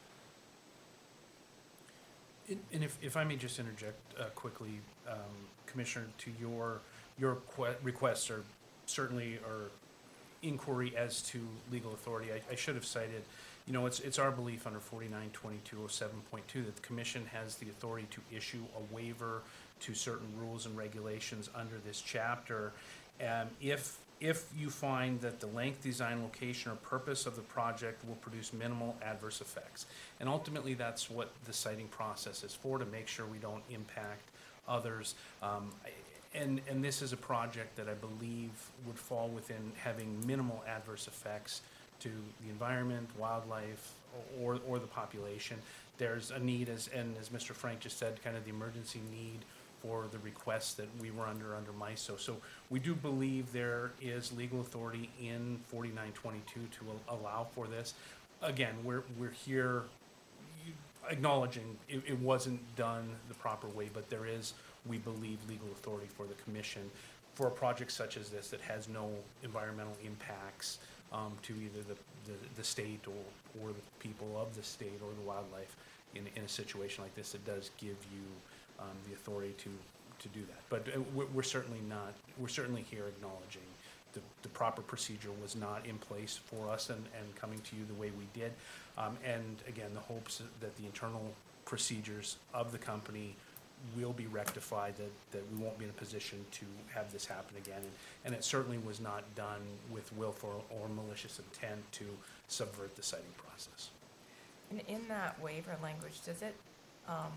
And- And if, if I may just interject uh, quickly, um, Commissioner, to your, your que- requests are certainly, or inquiry as to legal authority, I, I should have cited, you know, it's, it's our belief under forty-nine twenty-two oh seven point two that the commission has the authority to issue a waiver to certain rules and regulations under this chapter. Um, if, if you find that the length, design, location, or purpose of the project will produce minimal adverse effects. And ultimately, that's what the siting process is for, to make sure we don't impact others. Um, I- and, and this is a project that I believe would fall within having minimal adverse effects to the environment, wildlife, or, or the population. There's a need, as, and as Mister Frank just said, kind of the emergency need for the requests that we were under, under MISO. So we do believe there is legal authority in forty-nine twenty-two to al- allow for this. Again, we're, we're here acknowledging it, it wasn't done the proper way, but there is, we believe, legal authority for the commission for a project such as this that has no environmental impacts um, to either the, the, the state or, or the people of the state or the wildlife. In, in a situation like this, it does give you um, the authority to, to do that. But uh, we're, we're certainly not, we're certainly here acknowledging the, the proper procedure was not in place for us and, and coming to you the way we did. Um, and again, the hopes that the internal procedures of the company will be rectified, that, that we won't be in a position to have this happen again. And, and it certainly was not done with willful or malicious intent to subvert the siting process. And in that waiver language, does it um,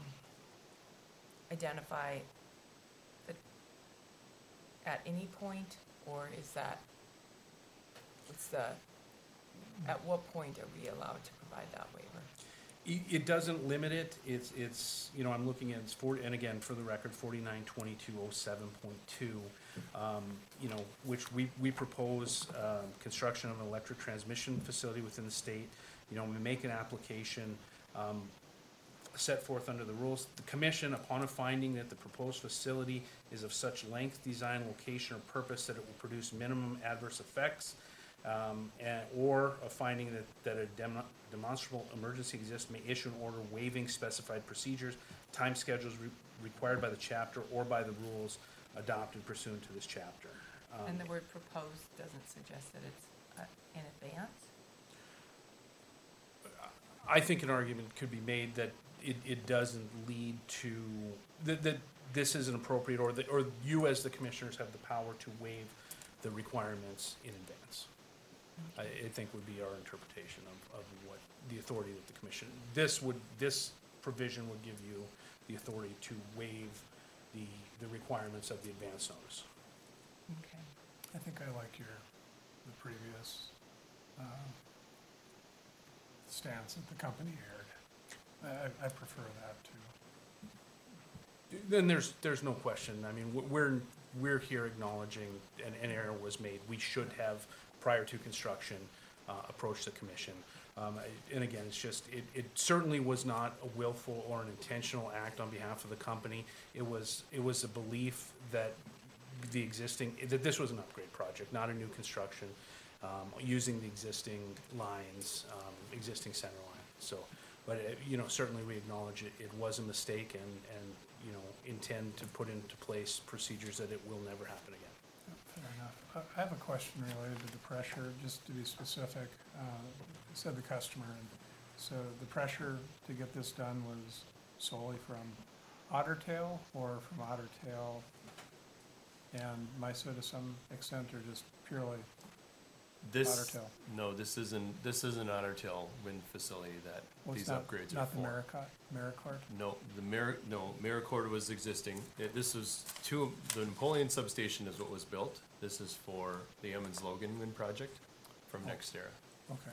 identify that at any point, or is that, what's the, at what point are we allowed to provide that waiver? It, it doesn't limit it, it's, it's, you know, I'm looking at, it's forty, and again, for the record, forty-nine twenty-two oh seven point two, um, you know, which we, we propose, um, construction of an electric transmission facility within the state. You know, we make an application, um, set forth under the rules. The commission, upon a finding that the proposed facility is of such length, design, location, or purpose that it will produce minimum adverse effects, um, and, or a finding that, that a demo- demonstrable emergency exists, may issue an order waiving specified procedures, time schedules re- required by the chapter or by the rules adopted pursuant to this chapter. Um, And the word proposed doesn't suggest that it's uh, in advance? I think an argument could be made that it, it doesn't lead to, that, that this isn't appropriate, or that, or you as the commissioners have the power to waive the requirements in advance. I, I think would be our interpretation of, of what the authority that the commission, this would, this provision would give you the authority to waive the, the requirements of the advance notice. Okay. I think I like your, the previous, uh, stance that the company aired. I, I prefer that too. Then there's, there's no question. I mean, w- we're, we're here acknowledging an, an error was made. We should have, prior to construction, uh, approached the commission. Um, I- and again, it's just, it, it certainly was not a willful or an intentional act on behalf of the company. It was, it was a belief that the existing, that this was an upgrade project, not a new construction, um, using the existing lines, um, existing center line. So, but, it- you know, certainly we acknowledge it, it was a mistake, and, and, you know, intend to put into place procedures that it will never happen again. Fair enough. I- I have a question related to the pressure, just to be specific. Uh, you said the customer, and so the pressure to get this done was solely from Otter Tail, or from Otter Tail and MISO to some extent, or just purely This, Otter Tail? no, this isn't, this isn't Otter Tail wind facility that Well, it's these not- upgrades are Not the for. Maricot, Maricord? No, the Mar, no, Maricord was existing. It- This was two, the Napoleon substation is what was built. This is for the Emmons Logan wind project from Oh. NextEra. Okay.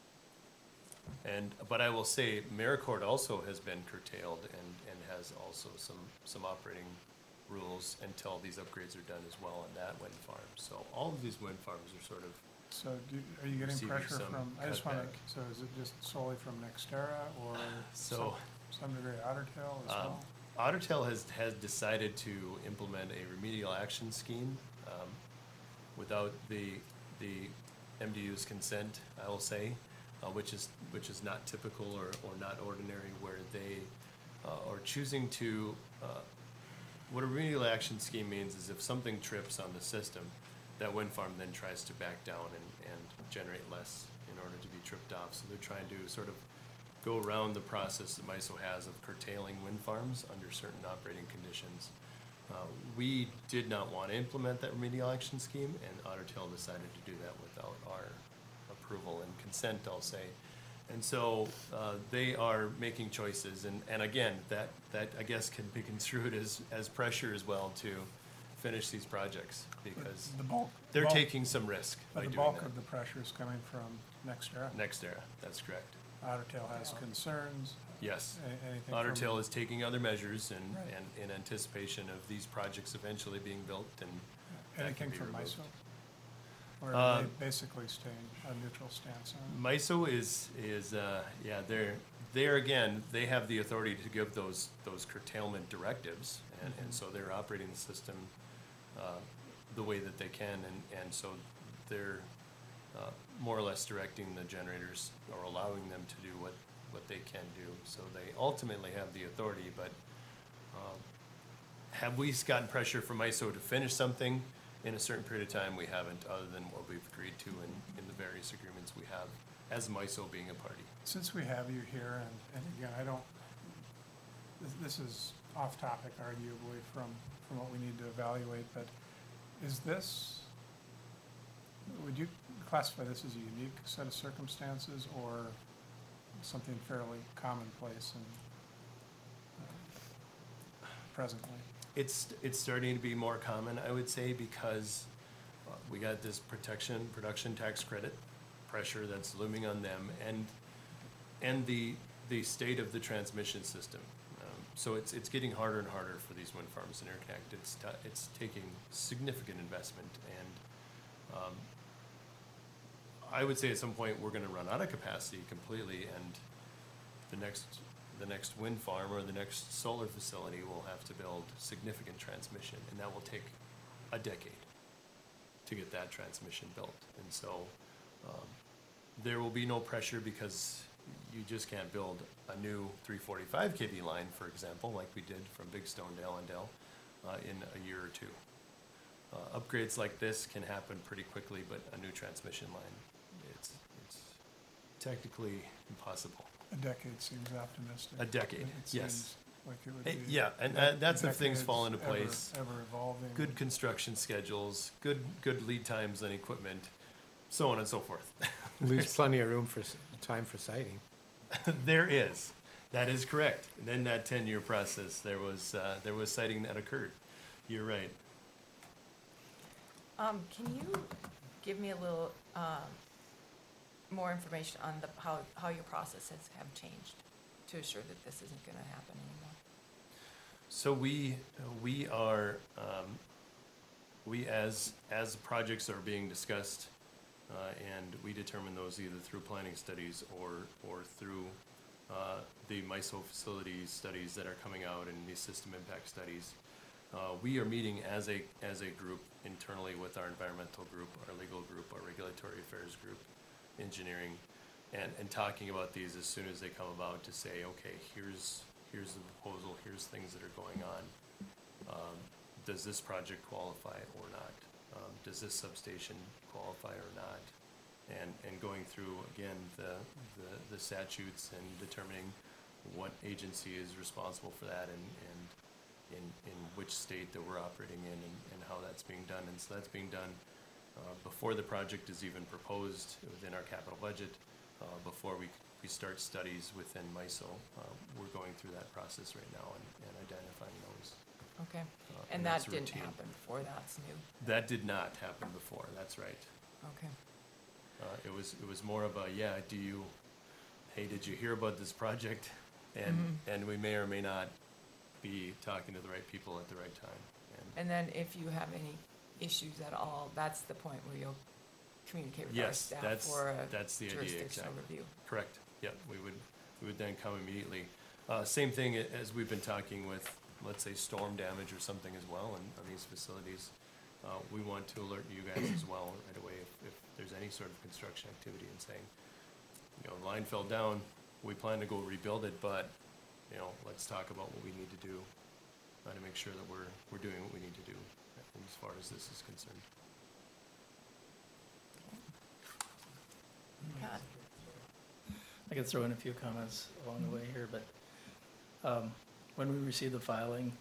And, but I will say, Maricord also has been curtailed and, and has also some, some operating rules until these upgrades are done as well on that wind farm. So all of these wind farms are sort of, So do, are you getting Receiving pressure some from, I just wanna, cutback. so is it just solely from NextEra or some, so. some degree Otter Tail as Um, well? Otter Tail has, has decided to implement a remedial action scheme, um, without the, the M D U's consent, I will say, uh, which is, which is not typical or, or not ordinary, where they, uh, are choosing to, uh, what a remedial action scheme means is if something trips on the system, that wind farm then tries to back down and, and generate less in order to be tripped off. So they're trying to sort of go around the process that MISO has of curtailing wind farms under certain operating conditions. Uh, we did not want to implement that remedial action scheme, and Otter Tail decided to do that without our approval and consent, I'll say. And so, uh, they are making choices, and, and again, that, that I guess can be construed as, as pressure as well to finish these projects, because The bulk. they're bulk- taking some risk by But the doing bulk that. of the pressure is coming from NextEra. NextEra, that's correct. Otter Tail has concerns. Yes. A- Anything Otter from- Tail is taking other measures and, Right. and in anticipation of these projects eventually being built, and that Anything can be from removed. MISO? Or Uh, are they basically staying a neutral stance on it? MISO is, is, uh, yeah, they're, they're again, they have the authority to give those, those curtailment directives, and, and so they're operating the system, uh, the way that they can, and, and so they're, uh, more or less directing the generators or allowing them to do what, what they can do. So they ultimately have the authority, but, um, have we gotten pressure from MISO to finish something in a certain period of time? We haven't, other than what we've agreed to in, in the various agreements we have, as MISO being a party. Since we have you here, and, and again, I don't, this, this is off topic arguably from, from what we need to evaluate, but is this, would you classify this as a unique set of circumstances or something fairly commonplace and uh, presently? It's, it's starting to be more common, I would say, because uh, we got this protection, production tax credit pressure that's looming on them, and, and the, the state of the transmission system. Um, So it's, it's getting harder and harder for these wind farms to interconnect. It's, ta- it's taking significant investment, and, um, I would say at some point, we're gonna run out of capacity completely, and the next, the next wind farm or the next solar facility will have to build significant transmission, and that will take a decade to get that transmission built. And so, um, there will be no pressure because you just can't build a new three forty-five K V line, for example, like we did from Big Stone to Ellendale, uh, in a year or two. Uh, upgrades like this can happen pretty quickly, but a new transmission line, it's, it's technically impossible. A decade seems optimistic. A decade, It yes. seems Like it would Eh, be. Yeah, and uh, that's if things fall into decades, ever- place. Ever evolving. Good construction schedules, good, good lead times on equipment, so on and so forth. Leaves plenty of room for, s- time for siting. There is, that is correct. And in that ten-year process, there was, uh, there was siting that occurred. You're right. Um, can you give me a little, um, more information on the, how, how your processes have changed to assure that this isn't gonna happen anymore? So we, we are, um, we as, as projects are being discussed, uh, and we determine those either through planning studies or, or through, uh, the MISO facilities studies that are coming out and these system impact studies. Uh, we are meeting as a, as a group internally with our environmental group, our legal group, our regulatory affairs group, engineering, and, and talking about these as soon as they come about to say, okay, here's, here's the proposal, here's things that are going on. Um, does this project qualify or not? Um, does this substation qualify or not? And, and going through, again, the, the, the statutes and determining what agency is responsible for that and, and in, in which state that we're operating in and, and how that's being done. And so that's being done, uh, before the project is even proposed within our capital budget, uh, before we, we start studies within MISO. Uh, we're going through that process right now and, and identifying those. Okay, uh, and that that's didn't routine. happen before, that's new, That did not happen before, that's right. okay. Uh, it was, it was more of a, yeah, do you, hey, did you hear about this project? And, Mhm. and we may or may not be talking to the right people at the right time. And And then if you have any issues at all, that's the point where you'll communicate with our yes, staff that's, for a that's the idea, jurisdictional exactly. review. Correct, yep, we would, we would then come immediately. Uh, same thing a- as we've been talking with, let's say, storm damage or something as well on, on these facilities. Uh, we want to alert you guys as well right away if, if there's any sort of construction activity and saying, you know, line fell down, we plan to go rebuild it, but, you know, let's talk about what we need to do, uh, to make sure that we're, we're doing what we need to do as far as this is concerned. God, I could throw in a few comments along the way here, but um, when we received the filing,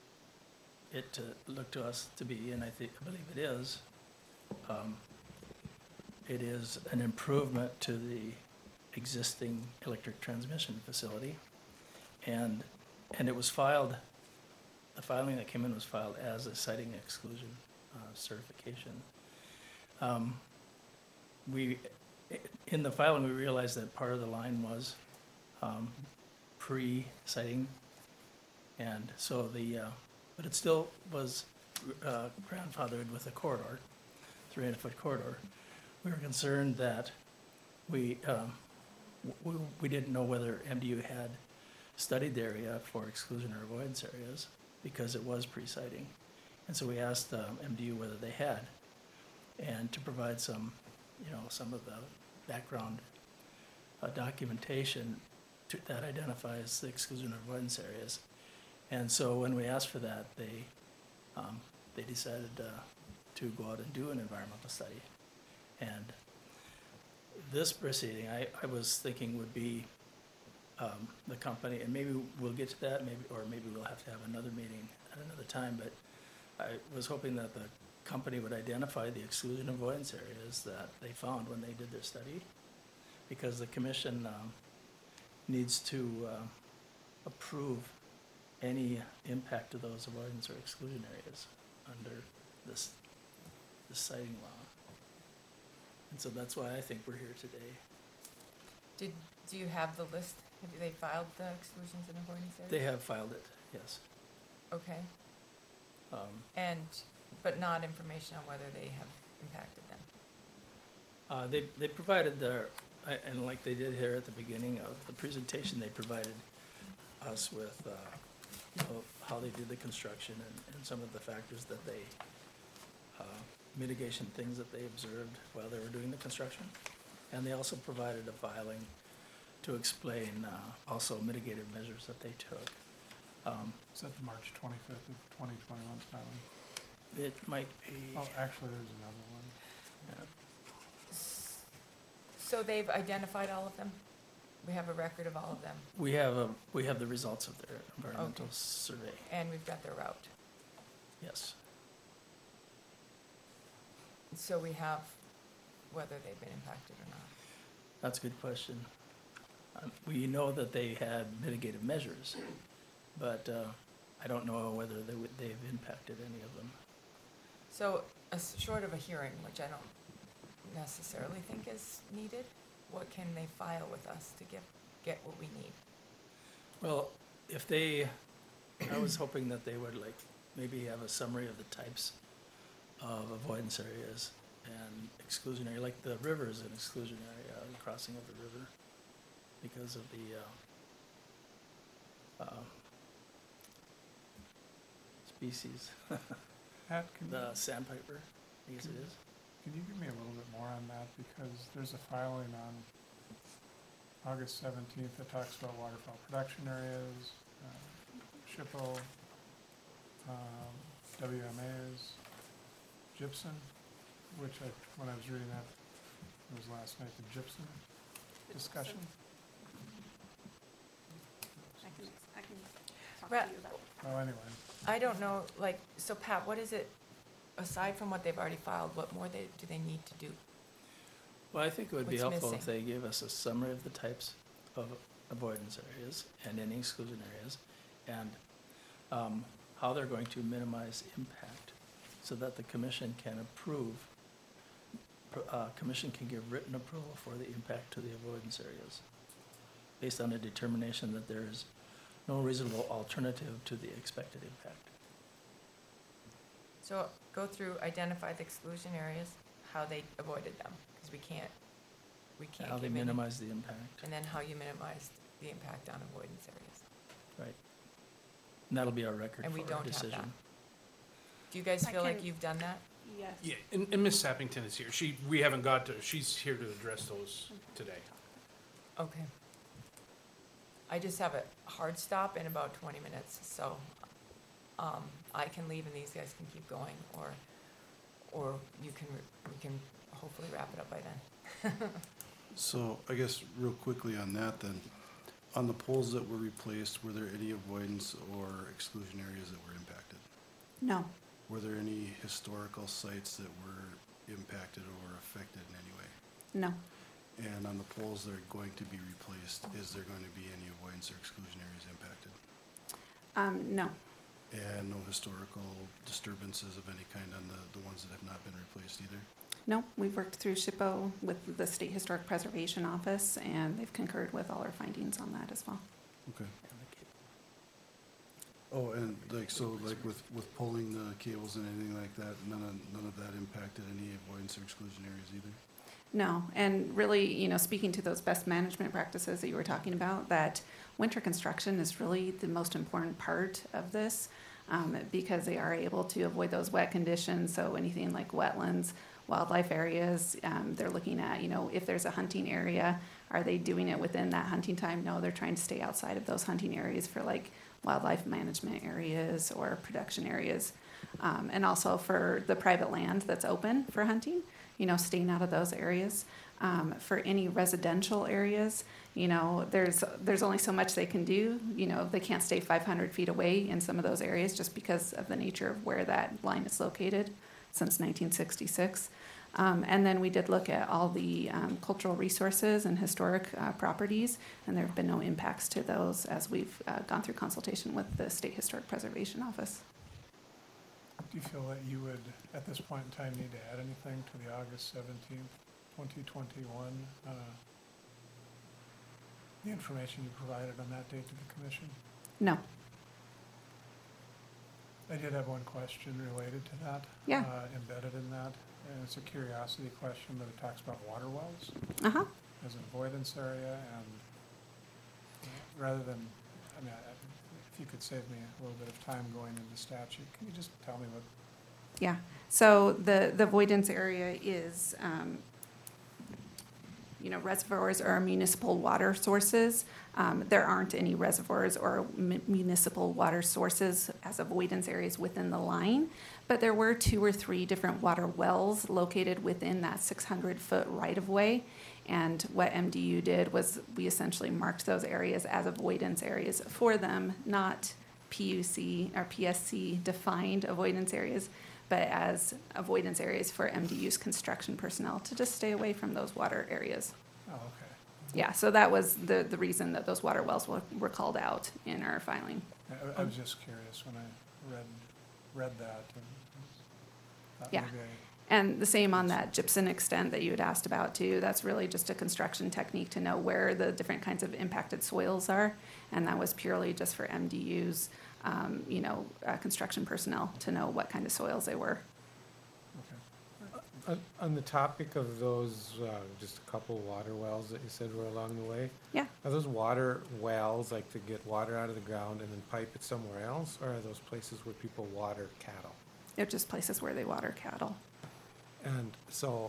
it uh, looked to us to be, and I think, I believe it is, um, it is an improvement to the existing electric transmission facility. And, and it was filed, the filing that came in was filed as a siting exclusion uh, certification. Um, We, in the filing, we realized that part of the line was um, pre-siting. And so the, uh, but it still was uh, grandfathered with a corridor, three hundred foot corridor. We were concerned that we, um, we, we didn't know whether M D U had studied the area for exclusion or avoidance areas because it was pre-siting. And so we asked um, M D U whether they had, and to provide some, you know, some of the background uh, documentation to, that identifies the exclusion or avoidance areas. And so when we asked for that, they, um, they decided uh, to go out and do an environmental study. And this proceeding, I, I was thinking would be um, the company, and maybe we'll get to that, maybe, or maybe we'll have to have another meeting at another time, but I was hoping that the company would identify the exclusion avoidance areas that they found when they did their study, because the commission um, needs to uh, approve any impact to those avoidance or exclusion areas under this, this siting law. And so that's why I think we're here today. did, do you have the list? Have they filed the exclusions and avoidance areas? They have filed it, yes. Okay, Um, and, but not information on whether they have impacted them? Uh, they, they provided their, I- and like they did here at the beginning of the presentation, they provided us with, uh, you know, how they did the construction and, and some of the factors that they, uh, mitigation things that they observed while they were doing the construction. And they also provided a filing to explain, uh, also mitigative measures that they took. Um, Is that the March twenty-fifth of twenty twenty-one filing? it might be, Oh, actually, there's another one. yeah, So they've identified all of them? We have a record of all of them, we have, a we have the results of their environmental Okay. survey, and we've got their route. yes. So we have whether they've been impacted or not. That's a good question. Um, We know that they had mitigative measures, but uh, I don't know whether they would, they've impacted any of them. So, a s- short of a hearing, which I don't necessarily think is needed, what can they file with us to get, get what we need? Well, if they, I was hoping that they would like, maybe have a summary of the types of avoidance areas and exclusionary, like the river is an exclusion area, the crossing of the river, because of the, uh, uh, species, Pat, can you, the sandpiper, I guess it is. can you give me a little bit more on that? Because there's a filing on August seventeenth that talks about waterfowl production areas, uh, SHPO, um, W M As, gypsum, which I, when I was reading that, it was last night, the gypsum discussion. I can, I can talk Ra- to you about it. Well, anyway, I don't know, like, so Pat, what is it, aside from what they've already filed, what more they, do they need to do? Well, I think it would be What's helpful if missing? they gave us a summary of the types of avoidance areas and any exclusion areas, and um, how they're going to minimize impact, so that the commission can approve, pr- uh, commission can give written approval for the impact to the avoidance areas, based on a determination that there is no reasonable alternative to the expected impact. So, go through, identify the exclusion areas, how they avoided them, because we can't, we can't How they give any- minimize the impact, And then how you minimized the impact on avoidance areas. right? And that'll be our record And we for our don't have that. decision. Do you guys I feel like can- you've done that? Yes. Yeah, and, and Miss Sappington is here. She, we haven't got to, she's here to address those today. Okay. I just have a hard stop in about twenty minutes, so, um, I can leave and these guys can keep going, or, or you can, re- we can hopefully wrap it up by then. So I guess real quickly on that then, on the poles that were replaced, were there any avoidance or exclusion areas that were impacted? No, Were there any historical sites that were impacted or affected in any way? no, And on the poles that are going to be replaced, is there going to be any avoidance or exclusion areas impacted? um, no, And no historical disturbances of any kind on the, the ones that have not been replaced either? no. We've worked through SHPO with the State Historic Preservation Office, and they've concurred with all our findings on that as well. Okay. And the ca- Oh, and like, so like with, with pulling the cables and anything like that, none of, none of that impacted any avoidance or exclusion areas either? No, and really, you know, speaking to those best management practices that you were talking about, that winter construction is really the most important part of this, um, because they are able to avoid those wet conditions, so anything like wetlands, wildlife areas, um, they're looking at, you know, if there's a hunting area, are they doing it within that hunting time? No, they're trying to stay outside of those hunting areas for like wildlife management areas or production areas. Um, and also for the private land that's open for hunting, you know, staying out of those areas. Um, for any residential areas, you know, there's, there's only so much they can do. You know, they can't stay five hundred feet away in some of those areas just because of the nature of where that line is located since nineteen sixty-six. Um, and then we did look at all the um, cultural resources and historic uh, properties, and there have been no impacts to those as we've uh, gone through consultation with the State Historic Preservation Office. do you feel that you would, at this point in time, need to add anything to the August seventeenth, twenty twenty-one, uh, the information you provided on that date to the commission? No. I did have one question related to that. Yeah. uh, Embedded in that, and it's a curiosity question, but it talks about water wells Uh huh. as an avoidance area, and uh, rather than I mean, I- if you could save me a little bit of time going into statute, can you just tell me what, Yeah, so the, the avoidance area is, um, you know, reservoirs are municipal water sources. Um, there aren't any reservoirs or mu- municipal water sources as avoidance areas within the line, but there were two or three different water wells located within that six hundred foot right-of-way. And what M D U did was we essentially marked those areas as avoidance areas for them, not P U C or P S C defined avoidance areas, but as avoidance areas for M D U's construction personnel to just stay away from those water areas. oh, okay. Yeah, so that was the, the reason that those water wells were, were called out in our filing. I, I was just curious when I read, read that. and thought Yeah. maybe I- And the same on that gypsum extent that you had asked about too. That's really just a construction technique to know where the different kinds of impacted soils are. And that was purely just for M D U's, um, you know, uh, construction personnel to know what kind of soils they were. Okay. On, on the topic of those, uh, just a couple water wells that you said were along the way, Yeah, are those water wells like to get water out of the ground and then pipe it somewhere else? Or are those places where people water cattle? they're just places where they water cattle. And so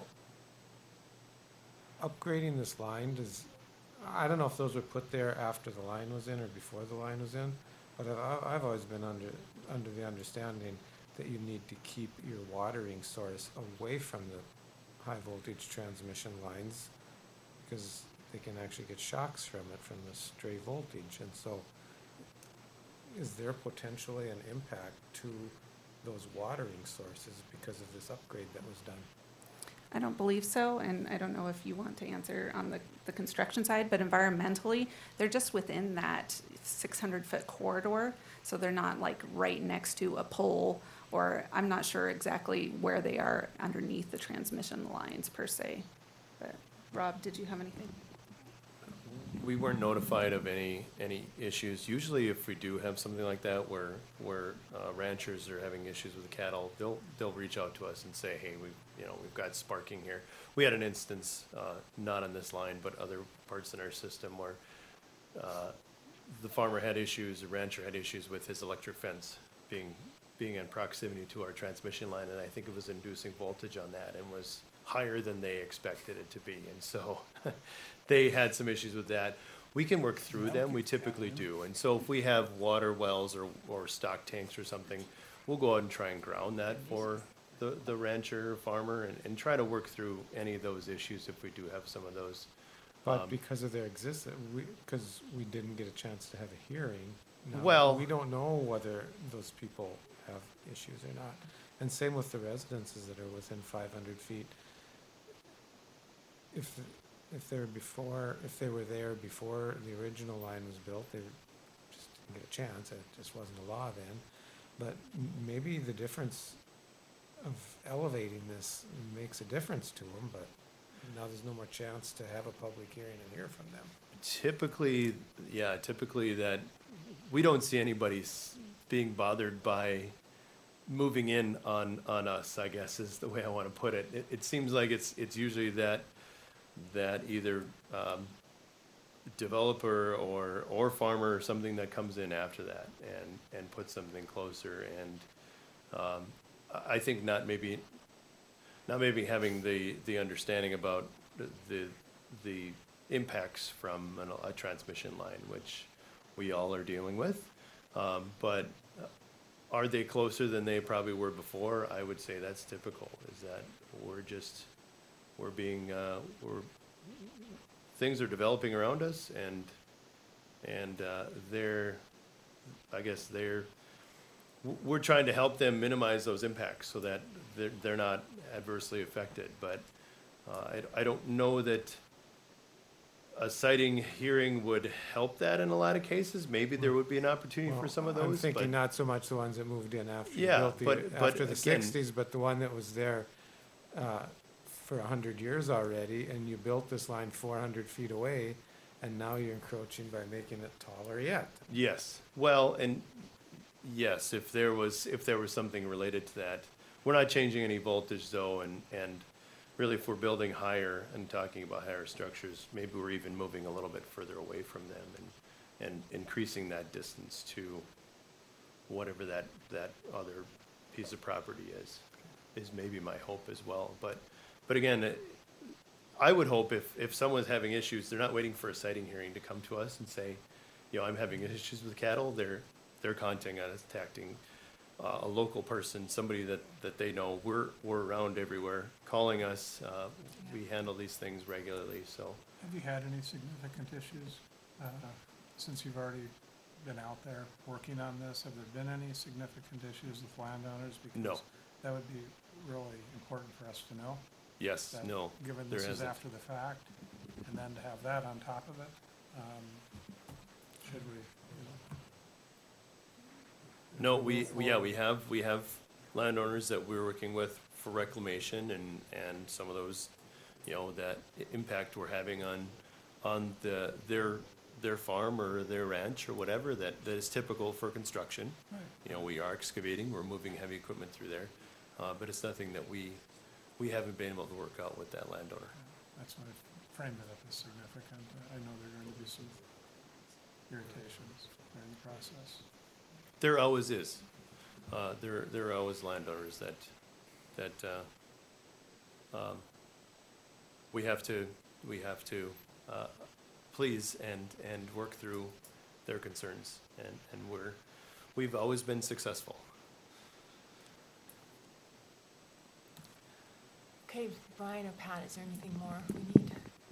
upgrading this line does, I don't know if those were put there after the line was in or before the line was in, but I've, I've always been under, under the understanding that you need to keep your watering source away from the high voltage transmission lines because they can actually get shocks from it from the stray voltage. And so is there potentially an impact to those watering sources because of this upgrade that was done? I don't believe so, and I don't know if you want to answer on the, the construction side, but environmentally, they're just within that six hundred foot corridor, so they're not like right next to a pole, or I'm not sure exactly where they are underneath the transmission lines per se. But Rob, did you have anything? We weren't notified of any, any issues. Usually if we do have something like that where, where uh, ranchers are having issues with the cattle, they'll, they'll reach out to us and say, hey, we, you know, we've got sparking here. We had an instance, uh, not on this line, but other parts in our system where uh, the farmer had issues, the rancher had issues with his electric fence being, being in proximity to our transmission line, and I think it was inducing voltage on that and was higher than they expected it to be. And so they had some issues with that. We can work through them, we typically do. And so if we have water wells or, or stock tanks or something, we'll go out and try and ground that for the, the rancher, farmer, and, and try to work through any of those issues if we do have some of those. But Um, because of their existence, we, because we didn't get a chance to have a hearing. now Well- We don't know whether those people have issues or not. And same with the residences that are within five hundred feet. If, if they're before, if they were there before the original line was built, they just didn't get a chance, it just wasn't a law then. But m- maybe the difference of elevating this makes a difference to them, but now there's no more chance to have a public hearing and hear from them. Typically, yeah, typically that, we don't see anybody s- being bothered by moving in on, on us, I guess is the way I want to put it. It, it seems like it's, it's usually that, that either, um, developer or, or farmer or something that comes in after that and, and puts something closer. And, um, I, I think not maybe, not maybe having the, the understanding about the, the, the impacts from an, a transmission line, which we all are dealing with. Um, but are they closer than they probably were before? I would say that's typical, is that we're just, we're being, uh, we're, things are developing around us and, and, uh, they're, I guess they're, w- we're trying to help them minimize those impacts so that they're, they're not adversely affected. But, uh, I, I don't know that a sighting hearing would help that in a lot of cases. Maybe there would be an opportunity for Well, some of I'm those, thinking but not so much the ones that moved in after you Yeah, built the, but- but after the again- sixties, but the one that was there, uh, for a hundred years already, and you built this line four hundred feet away, and now you're encroaching by making it taller yet. yes. Well, and yes, if there was, if there was something related to that. We're not changing any voltage though, and, and really if we're building higher and talking about higher structures, maybe we're even moving a little bit further away from them and, and increasing that distance to whatever that, that other piece of property is, is maybe my hope as well. But, but again, it- I would hope if, if someone's having issues, they're not waiting for a siting hearing to come to us and say, you know, I'm having issues with cattle. They're, they're contacting us, contacting uh, a local person, somebody that, that they know. We're, we're around everywhere, calling us. Uh, we handle these things regularly, so. Have you had any significant issues, uh, since you've already been out there working on this? Have there been any significant issues with landowners? No. Because that would be really important for us to know. Yes, that no, Given there this is hasn't. after the fact, and then to have that on top of it, um, should we, you know? No, if we, move we- yeah, forward- we have, we have landowners that we're working with for reclamation and, and some of those, you know, that i- impact we're having on, on the, their, their farm or their ranch or whatever, that, that is typical for construction. Right. You know, we are excavating, we're moving heavy equipment through there, uh, but it's nothing that we, we haven't been able to work out with that landowner. That's why I framed it up as significant. I know there are going to be some irritations during the process. There always is. Uh, there, there are always landowners that, that, uh, um, we have to, we have to, uh, please and, and work through their concerns. And, and we're, we've always been successful. Okay, Brian or Pat, is there anything more we need?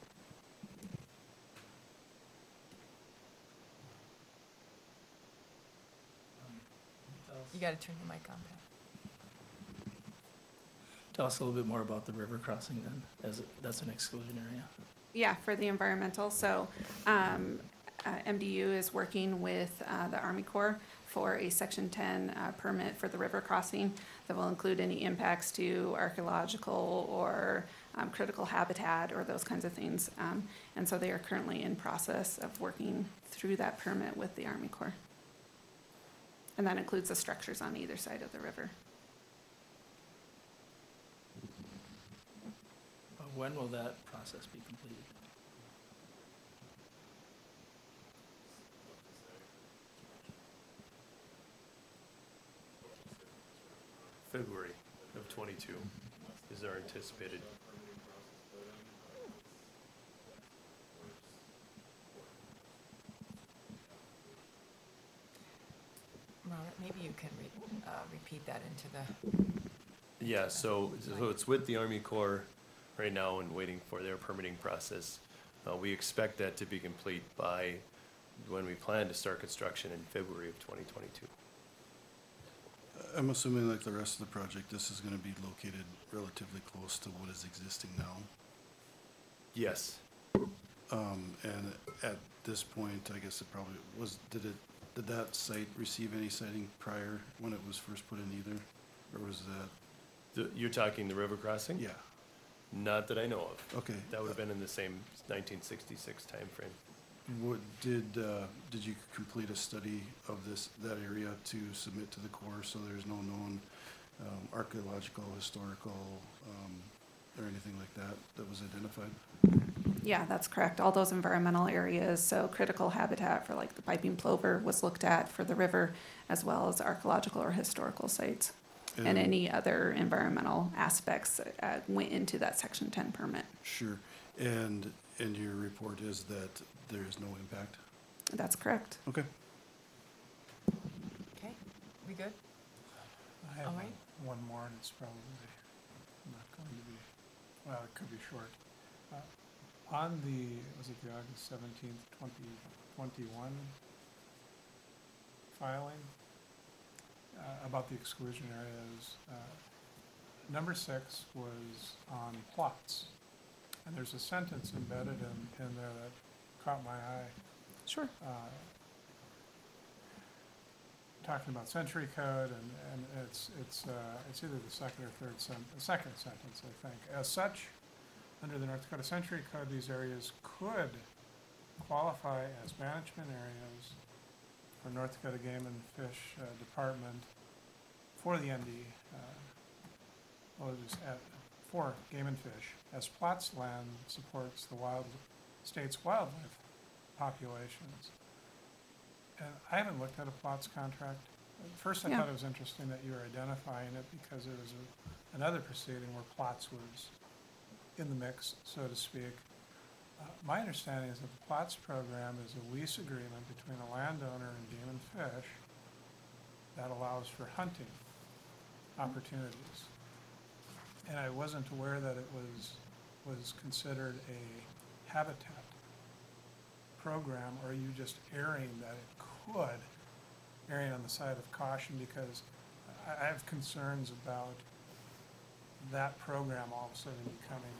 You gotta turn your mic on, Pat. Tell us a little bit more about the river crossing then, as, it- that's an exclusion area. Yeah, for the environmental, so, um, uh, M D U is working with, uh, the Army Corps for a section ten, uh, permit for the river crossing that will include any impacts to archaeological or, um, critical habitat or those kinds of things. Um, and so they are currently in process of working through that permit with the Army Corps. And that includes the structures on either side of the river. Uh, When will that process be completed? February of twenty-two is our anticipated. Robert, maybe you can re- uh, repeat that into the, Yeah, so, so it's with the Army Corps right now and waiting for their permitting process. Uh, we expect that to be complete by when we plan to start construction in February of twenty twenty-two. I'm assuming like the rest of the project, this is gonna be located relatively close to what is existing now. Yes, Um, and at this point, I guess it probably was, did it, did that site receive any siting prior when it was first put in either? Or was that, The- you're talking the river crossing? yeah, Not that I know of. okay. That would have been in the same nineteen sixty-six timeframe. What, did, uh, did you complete a study of this, that area to submit to the Corps, so there's no known, um, archaeological, historical, um, or anything like that that was identified? Yeah, that's correct. All those environmental areas, so critical habitat for like the piping plover was looked at for the river, as well as archaeological or historical sites. And any other environmental aspects uh, went into that section ten permit. Sure, and, and your report is that there is no impact? That's correct. Okay. okay, we good? I have All one- right. one more, and it's probably not going to be, well, it could be short. Uh, On the, was it the August seventeenth, twenty twenty-one filing uh, about the exclusion areas, uh, number six was on plots. And there's a sentence embedded in, in there that caught my eye. Sure. uh, talking about century code, and, and it's, it's, uh, it's either the second or third sen, the second sentence, I think. As such, under the North Dakota Century Code, these areas could qualify as management areas for North Dakota Game and Fish uh, Department for the N D, uh, well, it was at, for Game and Fish, as plots land supports the wild, state's wildlife populations. And I haven't looked at a plots contract. At first, I Yeah. thought it was interesting that you were identifying it because there was a- another proceeding where plots was in the mix, so to speak. Uh, My understanding is that the plots program is a lease agreement between a landowner and Game and Fish that allows for hunting opportunities. And I wasn't aware that it was, was considered a habitat program, or are you just erring that it could, erring on the side of caution, because I, I have concerns about that program all of a sudden becoming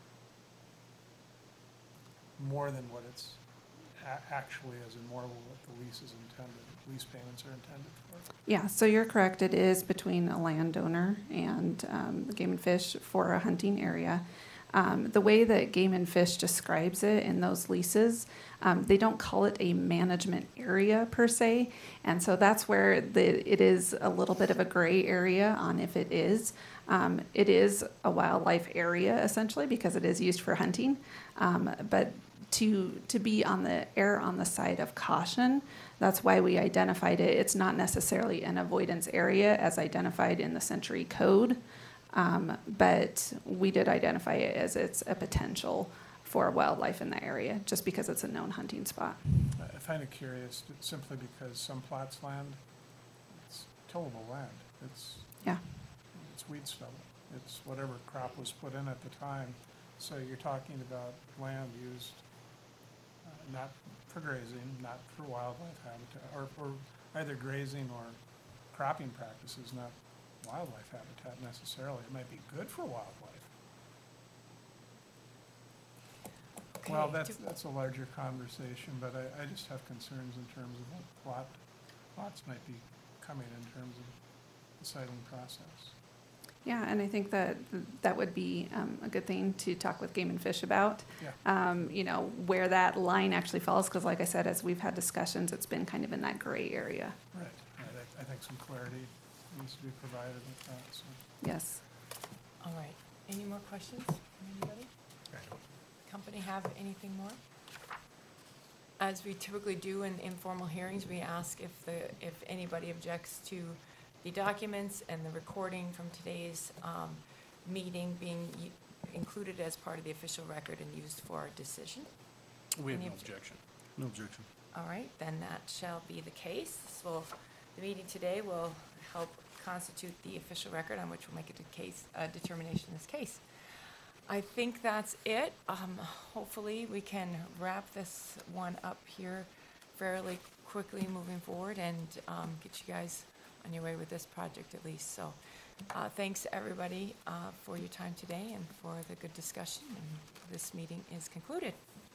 more than what it's a- actually is, and more what the lease is intended, lease payments are intended for. Yeah, so you're correct. It is between a landowner and um, Game and Fish for a hunting area. Um, the way that Game and Fish describes it in those leases, um, they don't call it a management area per se, and so that's where the it is a little bit of a gray area on if it is. Um, it is a wildlife area essentially because it is used for hunting, um, but to to be on the err on the side of caution, that's why we identified it. It's not necessarily an avoidance area as identified in the Century Code. Um, but we did identify it as it's a potential for wildlife in the area, just because it's a known hunting spot. I find it curious, that simply because some plots land, it's tillable land. It's, Yeah. it's weed stubble. It's whatever crop was put in at the time. So you're talking about land used uh, not for grazing, not for wildlife habitat, or, or either grazing or cropping practices, not wildlife habitat necessarily. It might be good for wildlife. Well, Okay, that's, do- that's a larger conversation, but I, I just have concerns in terms of what plot, plots might be coming in terms of the siting process. Yeah, and I think that that would be um, a good thing to talk with Game and Fish about. Yeah. Um, you know, where that line actually falls, because like I said, as we've had discussions, it's been kind of in that gray area. Right, right. I, I think some clarity needs to be provided with that, so. Yes. All right. Any more questions from anybody? Company have anything more? As we typically do in informal hearings, we ask if the, if anybody objects to the documents and the recording from today's um, meeting being u- included as part of the official record and used for our decision. We have Any no obje- objection. No objection. All right, then that shall be the case. This will, the meeting today will help constitute the official record on which we'll make a de- case, a determination in this case. I think that's it. Um, hopefully, we can wrap this one up here fairly quickly moving forward and um, get you guys on your way with this project at least. So, uh, thanks everybody uh, for your time today and for the good discussion. And this meeting is concluded.